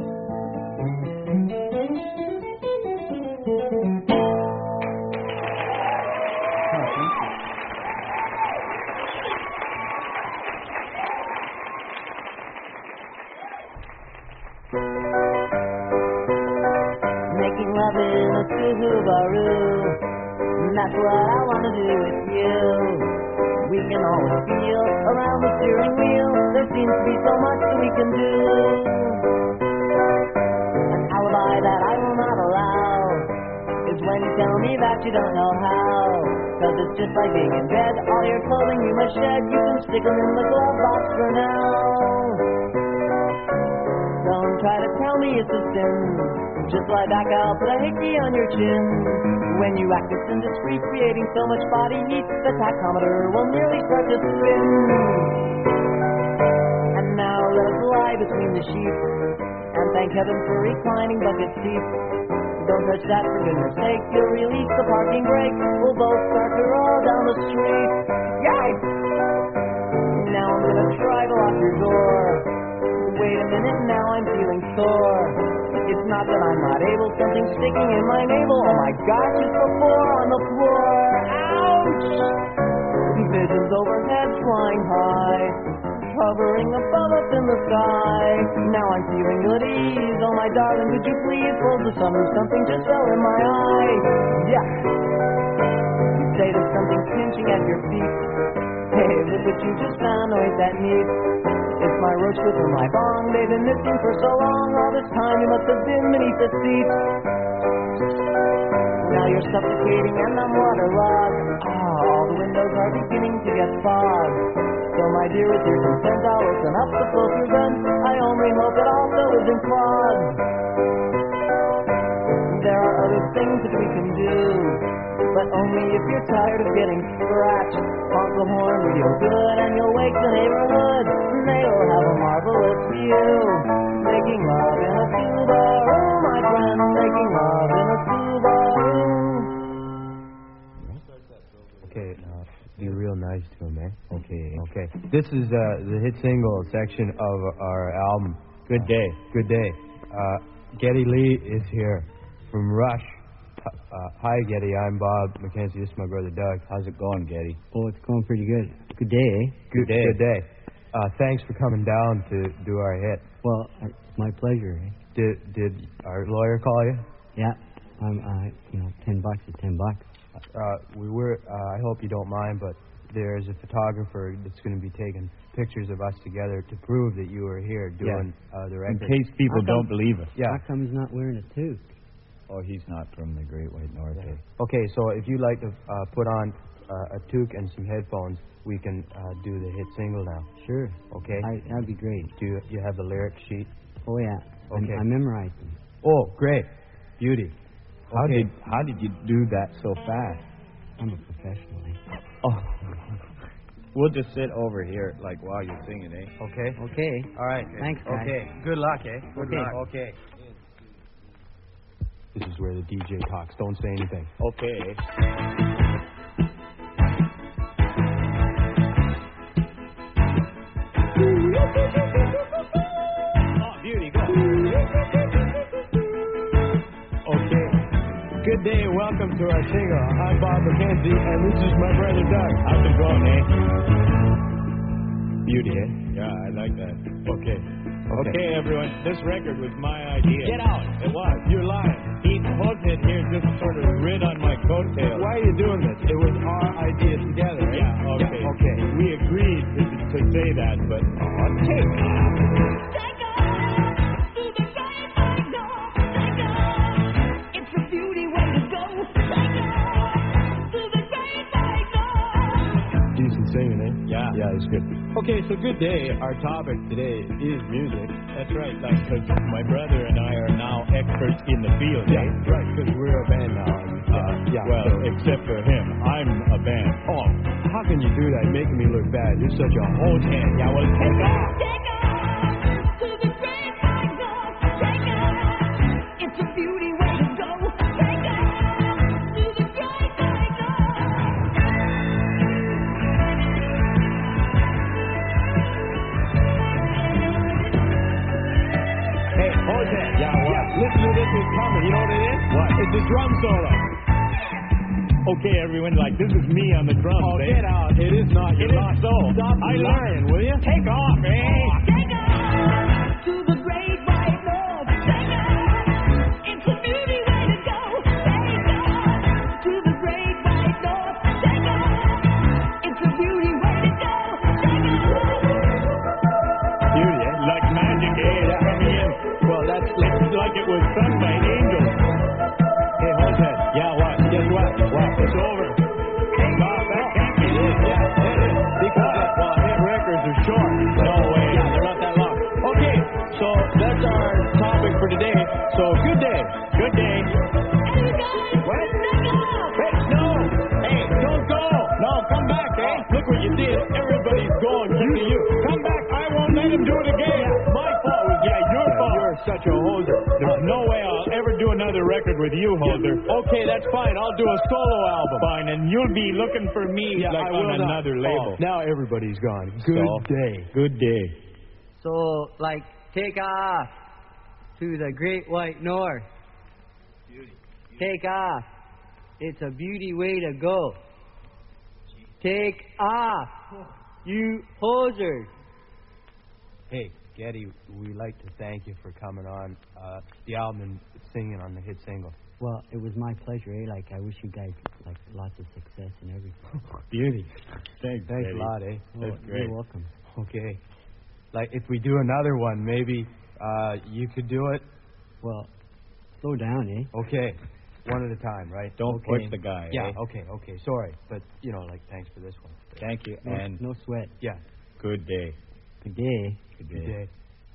Making love in a Subaru, and that's what I want to do with you. We can always feel around the steering wheel. There seems to be so much that we can do. An alibi that I will not allow is when you tell me that you don't know how. Cause it's just like being in bed. All your clothing you must shed. You can stick them in the glove box for now. Don't try to tell me it's a sin. Just lie back, I'll put a hickey on your chin. When you act this indiscreet, creating so much body heat, the tachometer will nearly start to spin. And now let us lie between the sheets, and thank heaven for reclining bucket seats. Don't touch that for goodness sake, you'll release the parking brake. We'll both start to roll down the street. Yikes! Now I'm gonna try to lock your door. Wait a minute, now I'm feeling sore. It's not that I'm not able, something sticking in my navel. Oh my gosh, it's the floor on the floor. Ouch! Visions overhead flying high, hovering above us in the sky. Now I'm feeling good at ease. Oh my darling, could you please close the sun? Something just fell in my eye. Yeah. You say there's something pinching at your feet. Hey, look what you just found. Oh, ain't that neat? It's my roach clip or my bong. They've been missing for so long. All this time you must have been beneath the seat. Now you're suffocating and I'm waterlogged. Ah, all the windows are beginning to get fogged. So my dear, with your consent, I'll open up the filter vent. I only hope it also isn't clogged. There are other things that we can do, but only if you're tired of getting scratched. Honk the horn real good and you'll wake the neighborhood. They'll have a marvelous view. Making love in a Subaru, my friend. nice to him, eh? Okay, okay. This is uh, the hit single section of our album. Good Day. Good Day. Uh, Geddy Lee is here from Rush. Uh, hi, Geddy. I'm Bob McKenzie. This is my brother Doug. How's it going, Geddy? Oh, it's going pretty good. Good day, eh? Good day. Good day. Uh, thanks for coming down to do our hit. Well, it's my pleasure, eh? Did did our lawyer call you? Yeah. I'm, uh, you know, ten bucks is ten bucks. Uh, we were. Uh, I hope you don't mind, but there's a photographer that's going to be taking pictures of us together to prove that you were here doing Yeah. uh, the In record. case people How come- don't believe us. Yeah. How come he's not wearing a toque? Oh, he's not from the Great White North. eh? Okay, so if you'd like to uh, put on uh, a toque and some headphones, we can uh, do the hit single now. Sure. Okay. I, that'd be great. Do you, you have the lyric sheet? Oh, yeah. Okay. I, I memorized them. Oh, great. Beauty. How Okay. did how did you do that so fast? I'm a professional, eh? Oh, we'll just sit over here like while you're singing, eh? Okay. Okay. All right. Thanks, guys. Okay. Good luck, eh? Good Okay. luck. Okay. This is where the D J talks. Don't say anything. Okay. Oh, beauty, go. Okay. Good day. Welcome to our single. I'm Bob McKenzie, and this is my brother Doug. How's it going, eh? Beauty, eh? Yeah, I like that. Okay. Okay. Okay, everyone. This record was my idea. Get out. It was. You're lying. He Hothead here just sort of rid on my coattails. Why are you doing this? It was our idea together, eh? Yeah, okay. Yeah, okay. We agreed to, to say that, but oh, take off. Decent singing, eh? Yeah. Yeah, it's good. Okay, so good day. Our topic today is music. That's right, like, because my brother and I are now experts in the field, Yeah, eh? right, because we're a band now. Uh, yeah, Well, so- except for him. I'm a band. Oh, how can you do that? You're making me look bad. You're such a hothead. Yeah, well, take off. Hey, hothead. Yeah, what? Listen to this is coming. You know what it is? What? It's a drum solo. Okay, everyone, like, this is me on the drums, Oh, eh? get out. It is not. It You're is lying. so. Stop I lying, will you? Take off, eh? Beauty, eh? Like magic, eh? It's coming in. Well, that's It's like it was sung by angels. Hey, hothead. Yeah, what? Guess what? What? It's over. Stop, that can't be It it. is, yeah, it is. Because uh, well, hit records are short. No way. Yeah, they're not that long. Okay, so that's our topic for today. So good day. Good day. What? Hey, no. Hey, don't go. No, come back, eh? Look what you did. Everybody's going. Look at you. Come back. I won't let him do it again. My fault was Yeah, your fault. You're such a hoser. There's no way I'll ever do another record with you, Holder. Okay, that's fine. I'll do a solo album. Fine, and you'll be looking for me Yeah, like I will on not. another label. Oh, now everybody's gone. Good So, day. Good day. So, like, take off to the Great White North. Take off. It's a beauty way to go. Take off, you posers. Hey, Geddy, we'd like to thank you for coming on uh, the album and singing on the hit single. Well, it was my pleasure, eh? Like, I wish you guys, like, lots of success and everything. Beauty. Thanks, Thanks Geddy. a lot, eh? Well, That's great. You're welcome. Okay. Like, if we do another one, maybe uh, you could do it? Well, slow down, eh? Okay. One at a time, right? Don't okay. push the guy, Yeah, eh? okay, okay. Sorry. But, you know, like, thanks for this one. Thank you, No, and no sweat. Yeah. good day. Good day. Good Good day. day.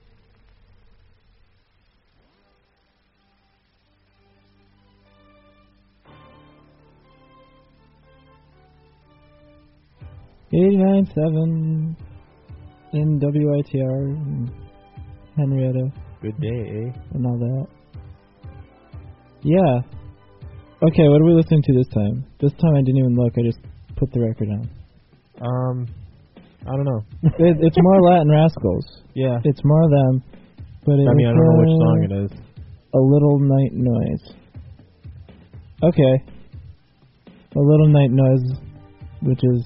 eighty-nine point seven in W I T R and Henrietta Good day, eh? and all that. Yeah. Okay, what are we listening to this time? This time I didn't even look. I just put the record on. Um, I don't know. It, it's more Latin Rascals. Yeah. It's more them. But I mean, I don't know which song it it is. A Little Night Noise. Okay. A Little Night Noise, which is...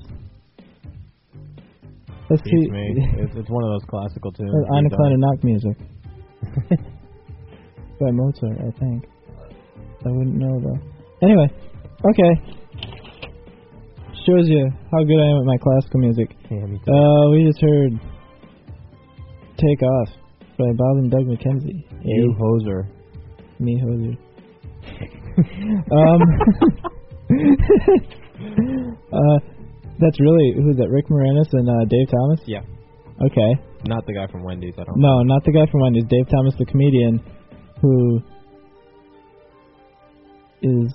Let's Beats see. me. It's, it's one of those classical tunes. Uh, Eine kleine Knock music. By Mozart, I think. I wouldn't know, though. Anyway. Okay. Shows you how good I am at my classical music. Yeah, me too. Uh, we just heard Take Off by Bob and Doug McKenzie. You hoser. Me hoser. um, uh, that's really, who's that, Rick Moranis and uh, Dave Thomas? Yeah. Okay. Not the guy from Wendy's, I don't No, not the guy from Wendy's. Dave Thomas, the comedian, who is,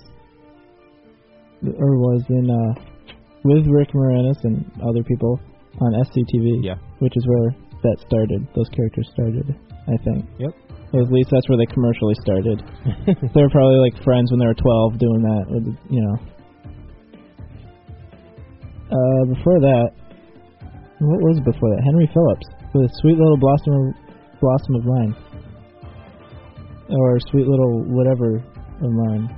or was in, uh, with Rick Moranis and other people on S C T V. Yeah. Which is where that started. Those characters started, I think. Yep. Or at least that's where they commercially started. They were probably like friends when they were twelve doing that, with, you know. Uh, before that, what was before that? Henry Phillips with Sweet Little Blossom of, Blossom of Mine. Or Sweet Little Whatever of Mine.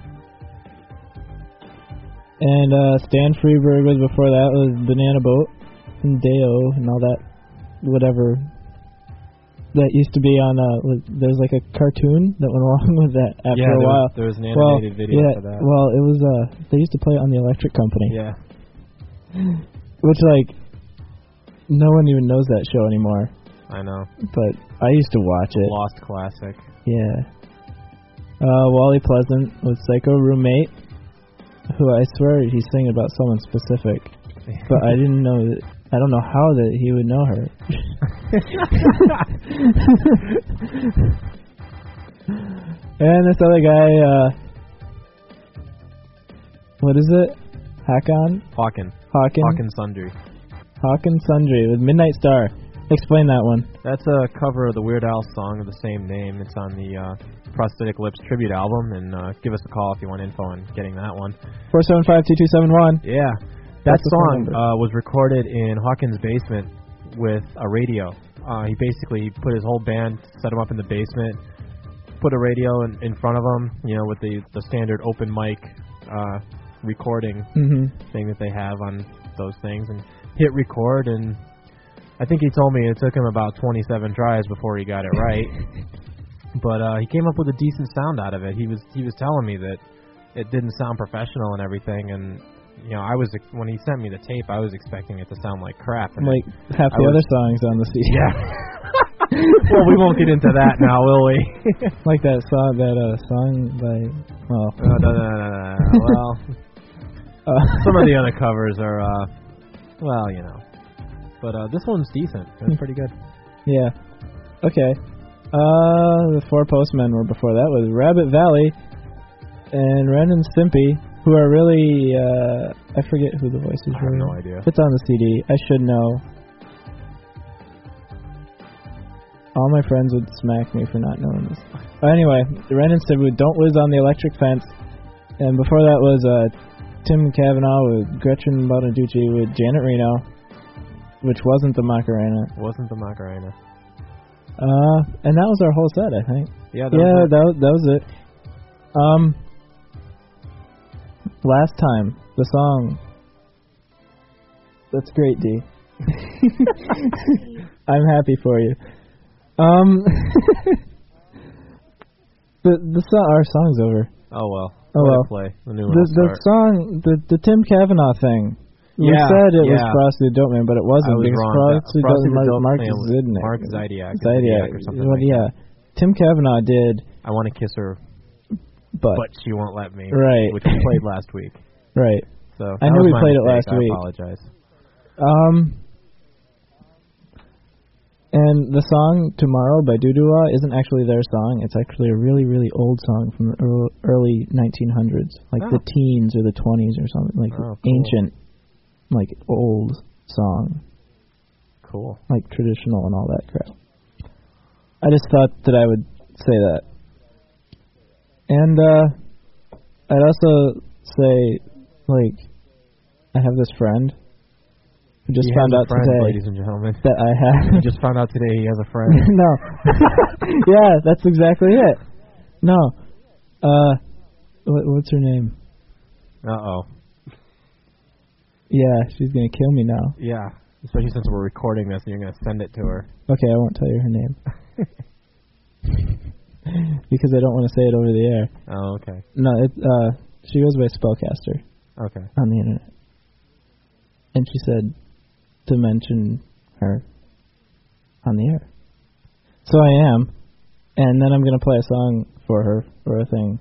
And uh, Stan Freberg was before that, was Banana Boat and Deo and all that, whatever. That used to be on, uh, was, there's like a cartoon that went along with that after yeah, a there while. Was, there was an well, animated video yeah, for that. Well, it was, uh, they used to play it on the Electric Company. Yeah. Which, like, no one even knows that show anymore. I know. But I used to watch it. Lost classic. Yeah. Uh, Wally Pleasant with Psycho Roommate, who I swear he's singing about someone specific. But I didn't know that. I don't know how that he would know her. And this other guy, uh, what is it? Hakon? Hawken. Hawken? Hawken Sundry. Hawken Sundry with Midnight Star. Explain that one. That's a cover of the Weird Al song of the same name. It's on the uh, Prosthetic Lips tribute album, and uh, give us a call if you want info on getting that one. four seven five, two two seven one. Yeah. That That's the phone song number. uh, was recorded in Hawkins' basement with a radio. Uh, he basically put his whole band, set them up in the basement, put a radio in, in front of them, you know, with the, the standard open mic uh, recording Mhm. thing that they have on those things, and hit record, and I think he told me it took him about twenty-seven tries before he got it right. But uh, he came up with a decent sound out of it. He was he was telling me that it didn't sound professional and everything, and you know, I was when he sent me the tape, I was expecting it to sound like crap. And Like half I the was- other songs on the C D. Yeah. Well, we won't get into that now, will we? Like that song, that uh, song by, well. No, no, no, no, no. Well, uh, some of the other covers are, uh, well, you know. But uh, this one's decent. It's pretty good. Yeah. Okay. Uh, the Four Postmen were before that with Rabbit Valley and Ren and Stimpy, who are really, uh, I forget who the voices I were. have no idea. It's on the C D. I should know. All my friends would smack me for not knowing this. But anyway, Ren and Stimpy with Don't Whiz on the Electric Fence. And before that was uh, Tim Cavanaugh with Gretchen Bonaducci with Janet Reno, which wasn't the Macarena. Wasn't the Macarena. Uh, and that was our whole set, I think. Yeah, that yeah, was it. that was, that was it. Um, last time, the song. That's great, D. I'm happy for you. Um, the the song, our song's over. Oh well. Oh Let well. it play. The new one The, will the start. song, the the Tim Cavanaugh thing. We Yeah, said it was yeah. Frosty the Dope Man, but it wasn't. I was because wrong. Frosty, Frosty the Mark, Dope Mark Man was Zidnick. Mark Zydiak, Zydiak, Zydiak or something well, like yeah. Tim Cavanaugh did. I want to kiss her, but, but she won't let me. Right. Which we played last week. Right. So I that know we was my played it mistake. last I week. apologize. Um, and the song Tomorrow by Doo-Doo-Wah isn't actually their song. It's actually a really, really old song from the earl- early nineteen hundreds, like Oh. the teens or the twenties or something, like Oh, cool. ancient, like old song, Cool. like traditional and all that crap. I just thought that I would say that. And uh, I'd also say, like, I have this friend who just He found has a out friend, today ladies and gentlemen. that I have. He just found out today he has a friend. No. Yeah, that's exactly it. No. Uh, what, what's her name? Uh-oh. Yeah, she's going to kill me now. Yeah, especially since we're recording this and you're going to send it to her. Okay, I won't tell you her name. Because I don't want to say it over the air. Oh, okay. No, it, uh, she goes by Spellcaster. Okay. On the internet. And she said to mention her on the air. So I am. And then I'm going to play a song for her, for a thing.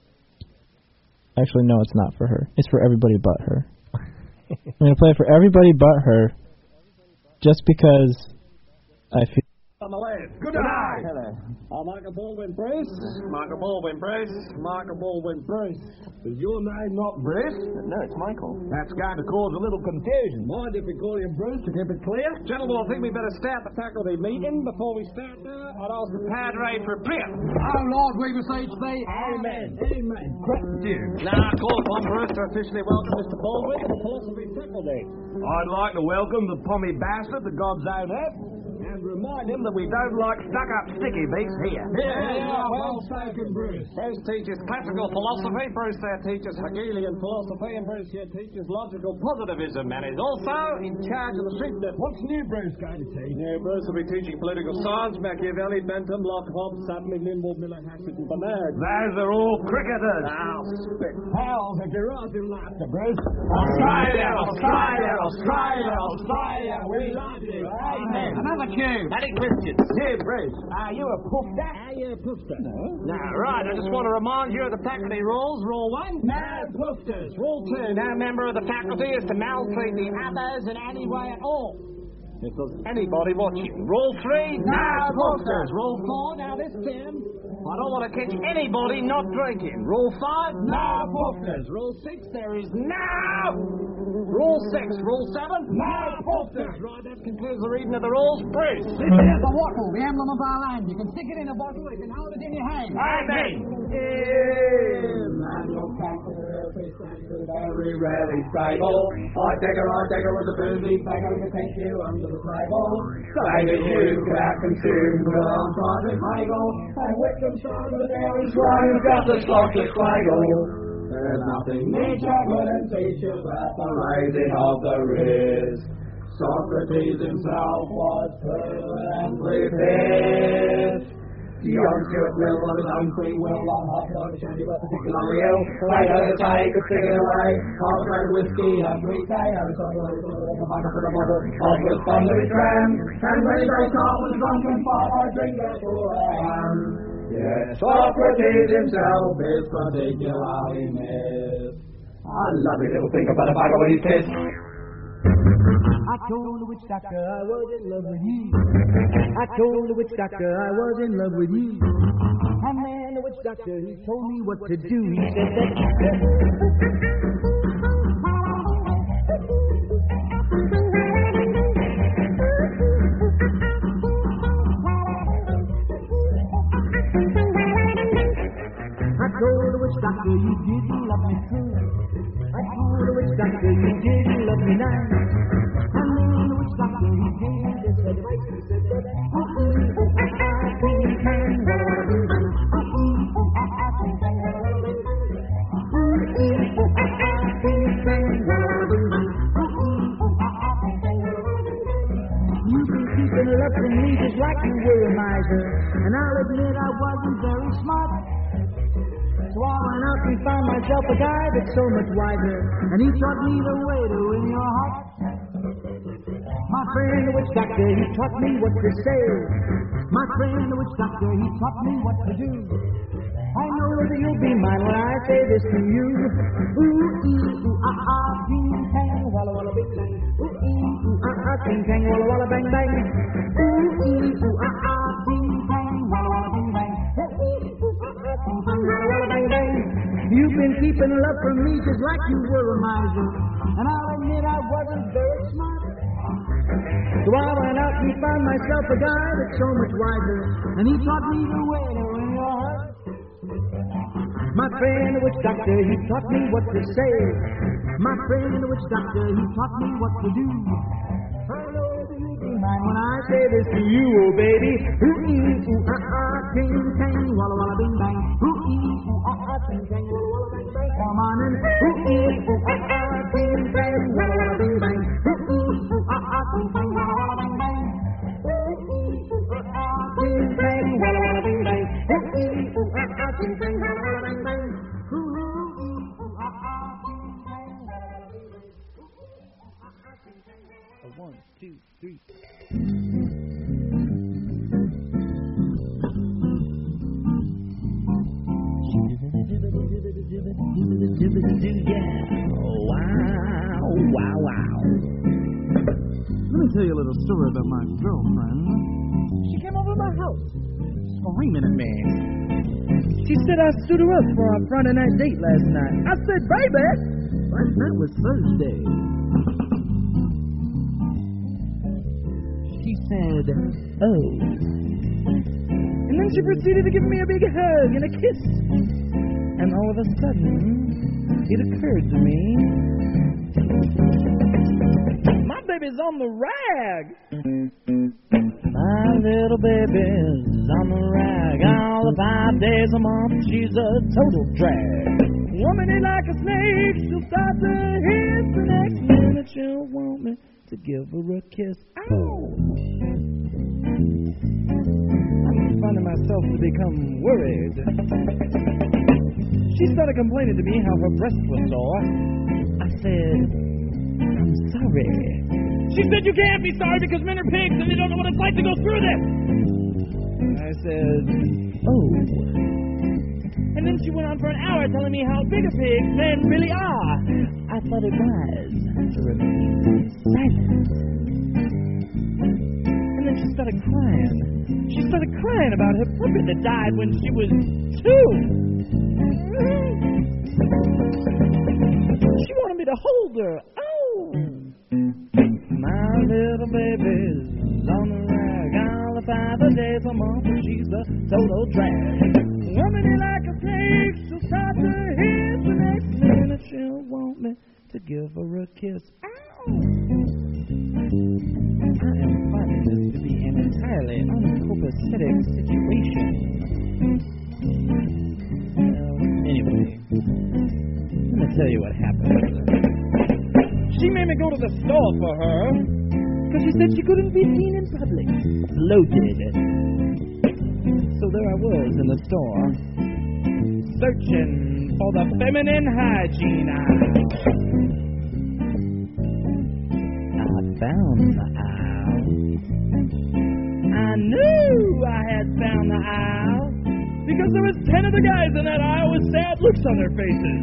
Actually, no, it's not for her. It's for everybody but her. I'm going to play it for everybody but her, just because I feel... On the left. Good night. Hello. I'm Michael Baldwin Bruce. Michael Baldwin Bruce. Michael Baldwin Bruce. Is your name not Bruce? No, it's Michael. That's going to cause a little confusion. Mind if we call you Bruce to keep it clear? Gentlemen, I think we better start the faculty meeting. Before we start there, I'd ask the Padre for a prayer. Oh, Lord, we beseech thee. Amen. Amen. Correct you. Now, I call upon Bruce to officially welcome Mister Baldwin to the philosophy faculty. I'd like to welcome the pommy bastard to God's own earth. And remind him that we don't like stuck-up sticky beaks here. Yeah, yeah, well spoken, Bruce. Bruce teaches classical philosophy, Bruce there teaches Hegelian philosophy, and Bruce here teaches logical positivism, and is also in charge of the SIGNET. What's new Bruce going to teach? New Bruce will be teaching political science, Machiavelli, Bentham, Locke, Hobbes, Sutton, Linwood, Miller, Hassett, and Bernard. Those are all cricketers. I'll spit pals if you're right in laughter, Bruce. Australia, Australia, Australia, Australia, we love you. Amen. Another cue. Any questions? Yeah, Bruce. Are you a poofter? Are you a poofter? No. No, right. I just want to remind you of the faculty rules. Rule one, no poofters. Rule two, no member of the faculty is to maltreat the others in any way at all. If there's anybody watching. Rule three, no poofters. Rule four, now this Tim, I don't want to catch anybody not drinking. Rule five, no poofters. Rule six, there is no... Rule six. Rule seven, no poofters. Right, that concludes the reading of the rules. Bruce. This is the wattle, the emblem of our land. You can stick it in a bottle, you can hold it in your hand. Amen. Manual very rarely stable. I take her, I take her with a boozy bagger to take you under the table. Say that you could have consumed the long private Michael, and with them son of the dairy swine who's got the sloshless flaggle. There's nothing nature couldn't teach you but the raising of the riz. Socrates himself was permanently fit. Young Stuart Mill on his own free will, on hot dog, shandy, but particularly ill. Later to take a cigarette away, hot red whiskey and three day, Aristotle, a bucket for the bottle, off with fun to his dram. And when he broke off with drunken fire, I drink that to a ham. Yes, Socrates himself is particularly missed. I love it, little thing about a bag when he's pissed. I told the witch doctor I was in love with you. I told the witch doctor I was in love with you. And then the witch doctor, he told me what to do. He said that... I told the witch doctor you didn't love me true. I told the witch doctor you didn't love me nice. And then the witch doctor he gave me this advice. He said that ooh ooh ooh ah ah ting tang walla walla bing bang. Ooh ooh ooh ah ah ting tang walla walla bing bang. Ooh ooh ooh ah ah ting tang walla walla bing bang. Ooh ooh ooh ah ah ting tang walla walla bing bang. You've been keeping love from me just like you were a miser, and I'll admit I wasn't very smart. So I went out and found myself a guy that's so much wiser, and he taught me the way to win your heart. My friend the witch doctor, he taught me what to say. My friend the witch doctor, he taught me what to do. I know that you'll be mine when I say this to you. Ooh, ee, ooh, ah, ah, ting, tang, walla, walla, bing, bang. Ooh, ee, ooh, ah, ah, ting, tang, walla, walla, bang, bang. Ooh, ee, ooh, ah, ah, ting, tang, walla, walla, bing, bang. Ooh, ee, ooh, ah, ah, ting, tang, walla, walla, bang, bang. You've been keeping love from me just like you were a miser, and I'll admit I wasn't very smart. So I went out and found myself a guy that's so much wiser, and he taught me the way to win your heart. My friend the witch doctor, he taught me what to say. My friend the witch doctor, he taught me what to do. say this to you, oh baby. Ooh, ee, ooh, ah, ah, ting, tang, walla, walla, bing, bang. Ooh, ee, ooh, ah, ah, ting, tang, walla, walla, bing, bang. Come on in. Ooh, ee, ooh, ah, ah, ting, tang, walla, walla, bing, bang. Ooh, ee, ooh, ah, ah, ting, tang, walla, walla, bing, bang. Ooh, ee, ooh, ah, ah, ting, tang, walla, walla, bing, bang. Ooh, ee, ooh, ah, ah, ting, tang, walla, walla, bing, bang. Ooh, ee, ooh, ah, ah, ting, tang, walla, walla, bing, bang. One, two, three. Wow, wow, wow. Let me tell you a little story about my girlfriend. She came over to my house, screaming at me. She said I stood her up for our Friday night date last night. I said, baby, last night was Thursday. She said, oh. And then she proceeded to give me a big hug and a kiss. And all of a sudden, it occurred to me, my baby's on the rag. My little baby's on the rag. All the five days a month, she's a total drag. Woman like a snake, she'll start to hiss. The next minute she'll want me to give her a kiss. Ow! I'm finding myself to become worried. She started complaining to me how her breast was sore. I said, I'm sorry. She said, you can't be sorry because men are pigs and they don't know what it's like to go through this. I said, oh. And then she went on for an hour telling me how big a pig men really are. I thought it wise to remain silent. And then she started crying. She started crying about her puppy that died when she was two. She wanted me to hold her. Oh! My little baby's on the rag. All the five days a month, she's a total drag. Woman like a snake, she'll start to hiss. The next minute she'll want me to give her a kiss. Ow! I am finding this to be an entirely uncopacetic situation. Well, anyway, let me tell you what happened. She made me go to the store for her, because she said she couldn't be seen in public. Bloated. So there I was in the store, searching for the feminine hygiene aisle. I found the aisle. I knew I had found the aisle, because there was ten of the guys in that aisle with sad looks on their faces.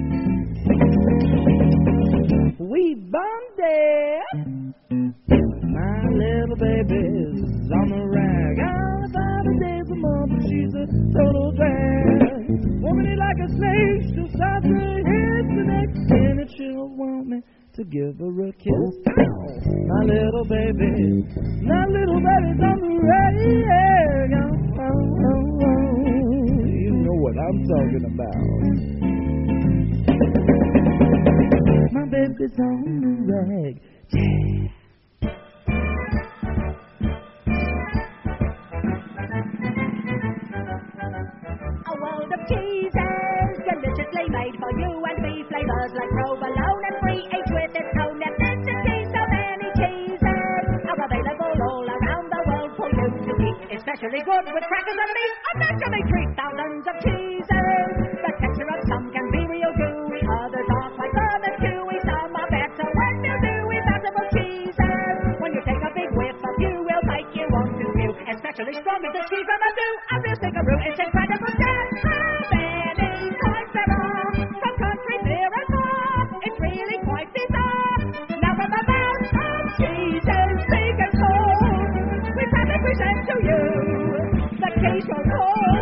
We bonded. My little baby's on the rag. All the five days a month, she's a total drag. Woman like a snake, she'll start to hiss. The next minute she'll want me to give her a kiss. Ow. My little baby, my little baby's on the rag. Oh, oh, oh, oh. You know what I'm talking about. My baby's on the rag. Yeah. A world of cheeses, deliciously made for you and me. Flavors like provolone and free, each with its own ethnicity. So many cheeses are available all around the world for you to eat. Especially good with crackers and meat. A naturally treat thousands of cheeses. The texture of some can be real gooey, others are quite firm and chewy. Some are better when they're dewy, passable cheeses. When you take a big whiff, a few will make you want to spew. Especially strong is the cheese from a do. A real stickeroo, it's incredible stuff. How many kinds there are from countries near and far? It's really quite bizarre. Now from the mouth of cheeses, big and small, we proudly present to you the cheese from all.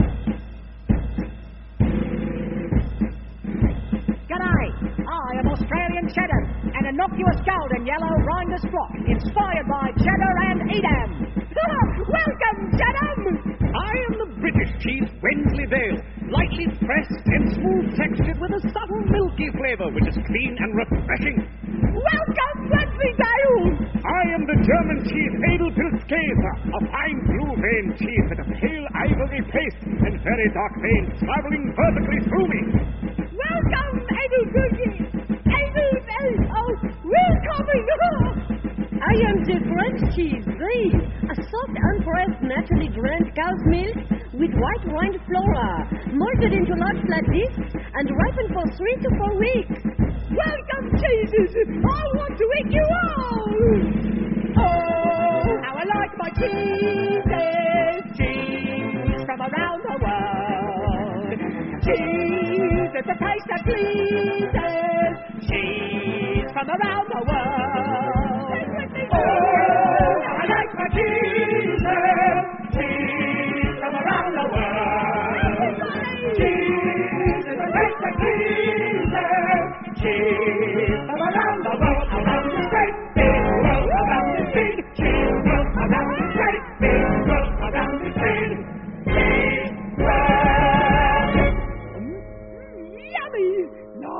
G'day, I am Australian Cheddar, an innocuous golden yellow rinder's flock, inspired by Cheddar and Edam. Welcome, Cheddar! I am the British cheese Wensleydale, lightly pressed and smooth textured with a subtle milky flavour which is clean and refreshing. Welcome, Wensleydale! I am the German cheese, Edelpilzkäse, a fine blue vein cheese with a pale ivory paste and very dark veins traveling vertically through me. Welcome, Edelpilzkäse. Edelpilz. Oh, welcome. I am the French cheese, Brie, a soft, unpressed, naturally drenched cow's milk with white rind flora, molded into large flat discs and ripened for three to four weeks. Welcome, cheeses! I want to eat you all! Oh, how I like my cheeses! Cheese from around the world. Cheese is the taste that pleases. Cheese from around the world. Oh, how I like my cheeses! Cheese from around the world. Cheese is the taste that pleases. Cheese from around the world. Around this great big world. Around this big cheese world. Around this great big world. Around this big cheese world. Yummy! No.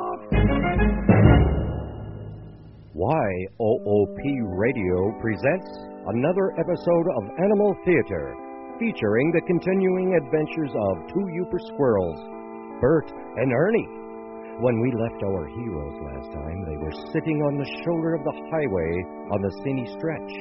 Y O O P Radio presents another episode of Animal Theater, featuring the continuing adventures of two Yooper squirrels, Bert and Ernie. When we left our heroes last time, they were sitting on the shoulder of the highway on the Sini Stretch.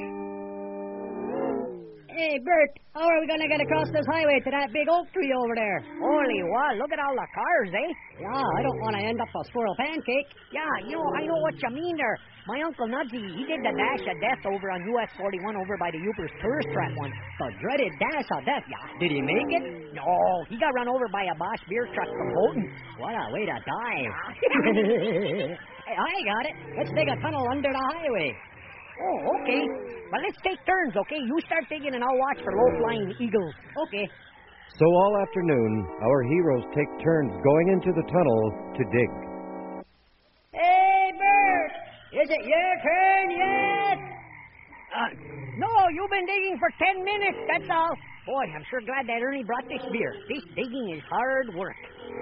Hey, Bert, how are we going to get across this highway to that big oak tree over there? Holy what? Look at all the cars, eh? Yeah, I don't want to end up a squirrel pancake. Yeah, you know, I know what you mean there. My Uncle Nudsy, he did the dash of death over on U S forty-one over by the Yoopers tourist trap once. The dreaded dash of death, yeah. Did he make it? No, he got run over by a Bosch beer truck from Houghton. What a way to die. Hey, I got it. Let's dig a tunnel under the highway. Oh, okay. Well, let's take turns, okay? You start digging and I'll watch for low-flying eagles. Okay. So all afternoon, our heroes take turns going into the tunnel to dig. Hey, Bert! Is it your turn yet? Uh, no, you've been digging for ten minutes, that's all. Boy, I'm sure glad that Ernie brought this beer. This digging is hard work.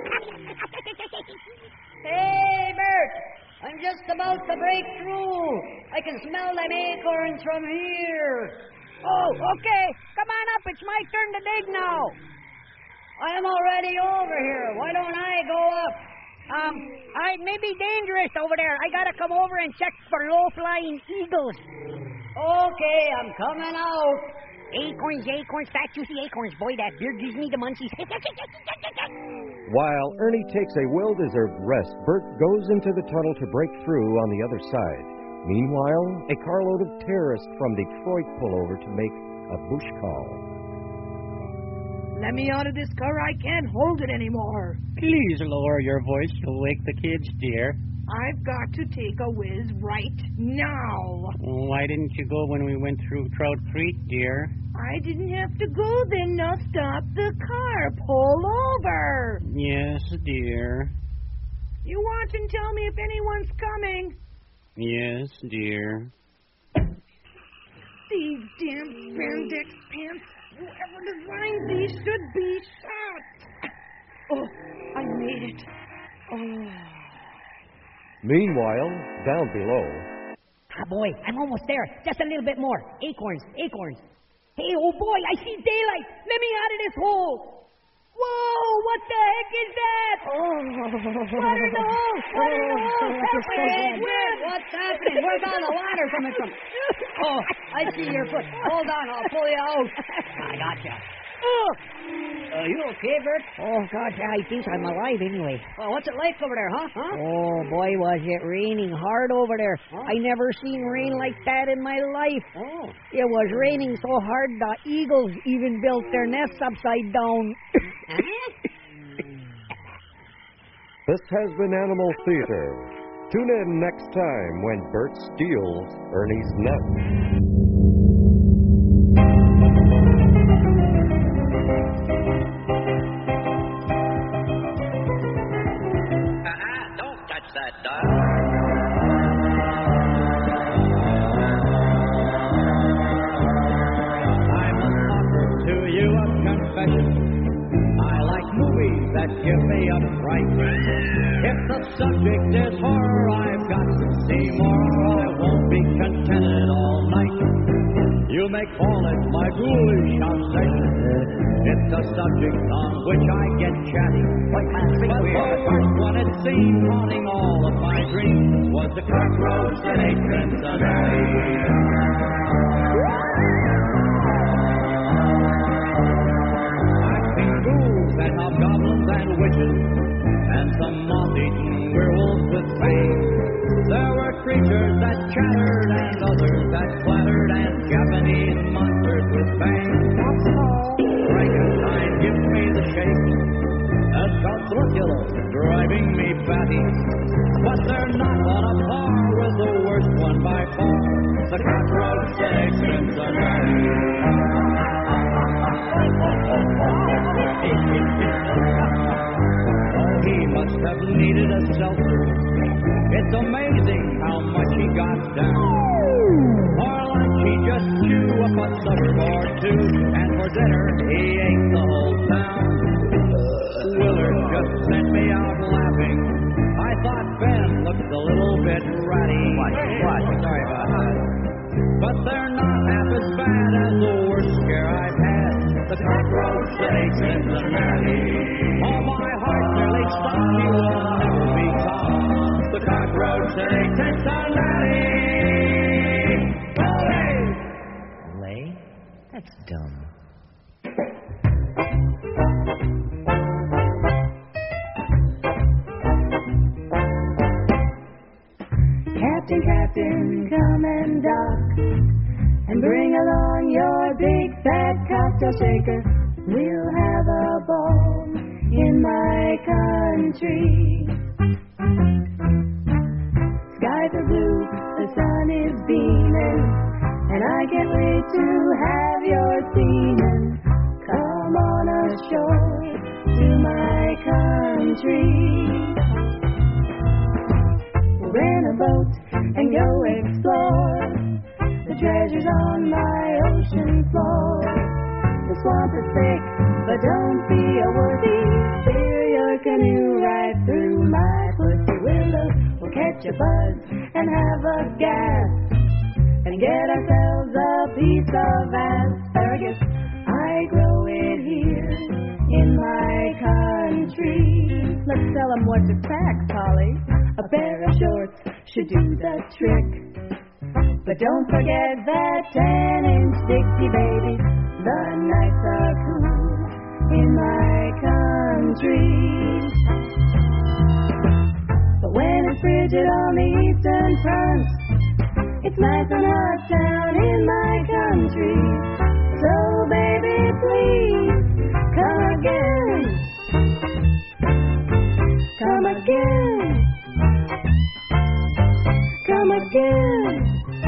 Hey, Bert! I'm just about to break through. I can smell them acorns from here. Oh, okay. Come on up. It's my turn to dig now. I'm already over here. Why don't I go up? Um, I it may be dangerous over there. I gotta come over and check for low-flying eagles. Okay, I'm coming out. Acorns, acorns, fat, juicy acorns. Boy, that beer gives me the munchies. While Ernie takes a well-deserved rest, Bert goes into the tunnel to break through on the other side. Meanwhile, a carload of terrorists from Detroit pull over to make a bush call. Let me out of this car. I can't hold it anymore. Please lower your voice. You'll wake the kids, dear. I've got to take a whiz right now. Why didn't you go when we went through Trout Creek, dear? I didn't have to go then. Now stop the car. Pull over. Yes, dear. You watch and tell me if anyone's coming. Yes, dear. These damn spandex pants. Whoever designed these should be shot. Oh, I made it. Oh. Meanwhile, down below... Ah, boy, I'm almost there. Just a little bit more. Acorns, acorns. Hey, oh boy, I see daylight. Let me out of this hole. Whoa, what the heck is that? Oh. What in the hole? What in the hole? Help me, Edwin. What's happening? Where's all the water coming from? Oh, I see your foot. Hold on, I'll pull you out. I gotcha. Oh. Are you okay, Bert? Oh, God, yeah, I think I'm alive anyway. Oh, what's it like over there, huh? huh? Oh, boy, was it raining hard over there. Huh? I never seen rain like that in my life. Oh. It was raining so hard the eagles even built their nests upside down. This has been Animal Theater. Tune in next time when Bert steals Ernie's nut. That give me a fright. If the subject is horror, I've got to see more. I won't be contented all night. may call it my ghoulish obsession. It's a subject on which I get chatty. But the first one it seemed haunting all of my dreams was the cockroach that ate Cincinnati. I've seen ghouls and hobgoblins and witches, and some moth-eaten werewolves with fangs. There were creatures that chattered and others that clattered, and Japanese monsters with fangs. Frankenstein gives me the shakes, as Dracula driving me batty. But they're not on a par with the worst one by far, the cockroach that ate Cincinnati. Oh, he must have needed a seltzer. It's amazing how much he got down. For lunch he just chewed up a suburb or two, and for dinner he ate the whole town. Willard just sent me out laughing. I thought Ben looked a little bit ratty. What? What? Sorry about that. But they're not half as bad as the worst scare I've had, the cockroach that ate Cincinnati. Oh, my heart nearly stopped. He will never be topped, the cockroach that ate Cincinnati. Olay! Lay? That's dumb. Captain, Captain, come and dock, and bring along your big fat cocktail shaker. We'll have a ball in my country. Skies are blue, the sun is beaming, and I can't wait to have your seamen. Come on ashore to my country. Rent a boat and go explore the treasures on my ocean floor. The swamp is thick, but don't be a wussy. Steer your canoe right through my pussy willow. We'll catch a buzz and have a gas and get ourselves a piece of asparagus. I grow it here in my country. Let's tell them what to pack, Polly. A pair of shorts should do the trick. But don't forget that ten-inch Dixie, baby. The nights are cool in my country. But when it's frigid on the eastern front, it's nice and hot down in my country. So, baby, please, come again. Come again. Come again.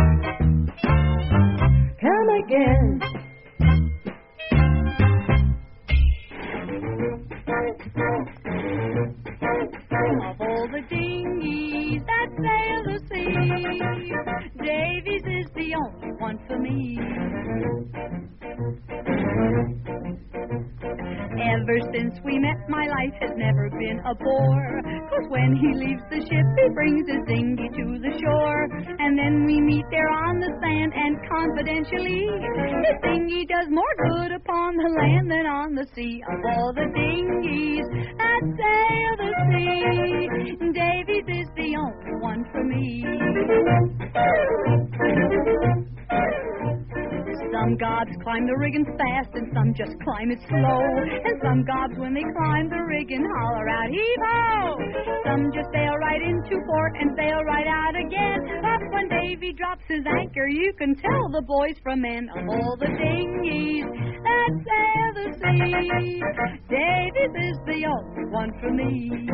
Come again. Of all the dinghies that sail the sea, Davies is the only one for me. Ever since we met, my life has never been a bore. 'Cause when he leaves the ship, he brings his dinghy to the shore. And then we meet there on the sand, and confidentially, his dinghy does more good upon the land than on the sea. Of all the dinghies that sail the sea, Davies is the only one for me. Some gobs climb the rigging fast, and some just climb it slow. And some gobs, when they climb the rigging, holler out, heave-ho! Some just sail right into port and sail right out again. But when Davy drops his anchor, you can tell the boys from men. Of all the dinghies that sail the sea, Davies is the only one for me.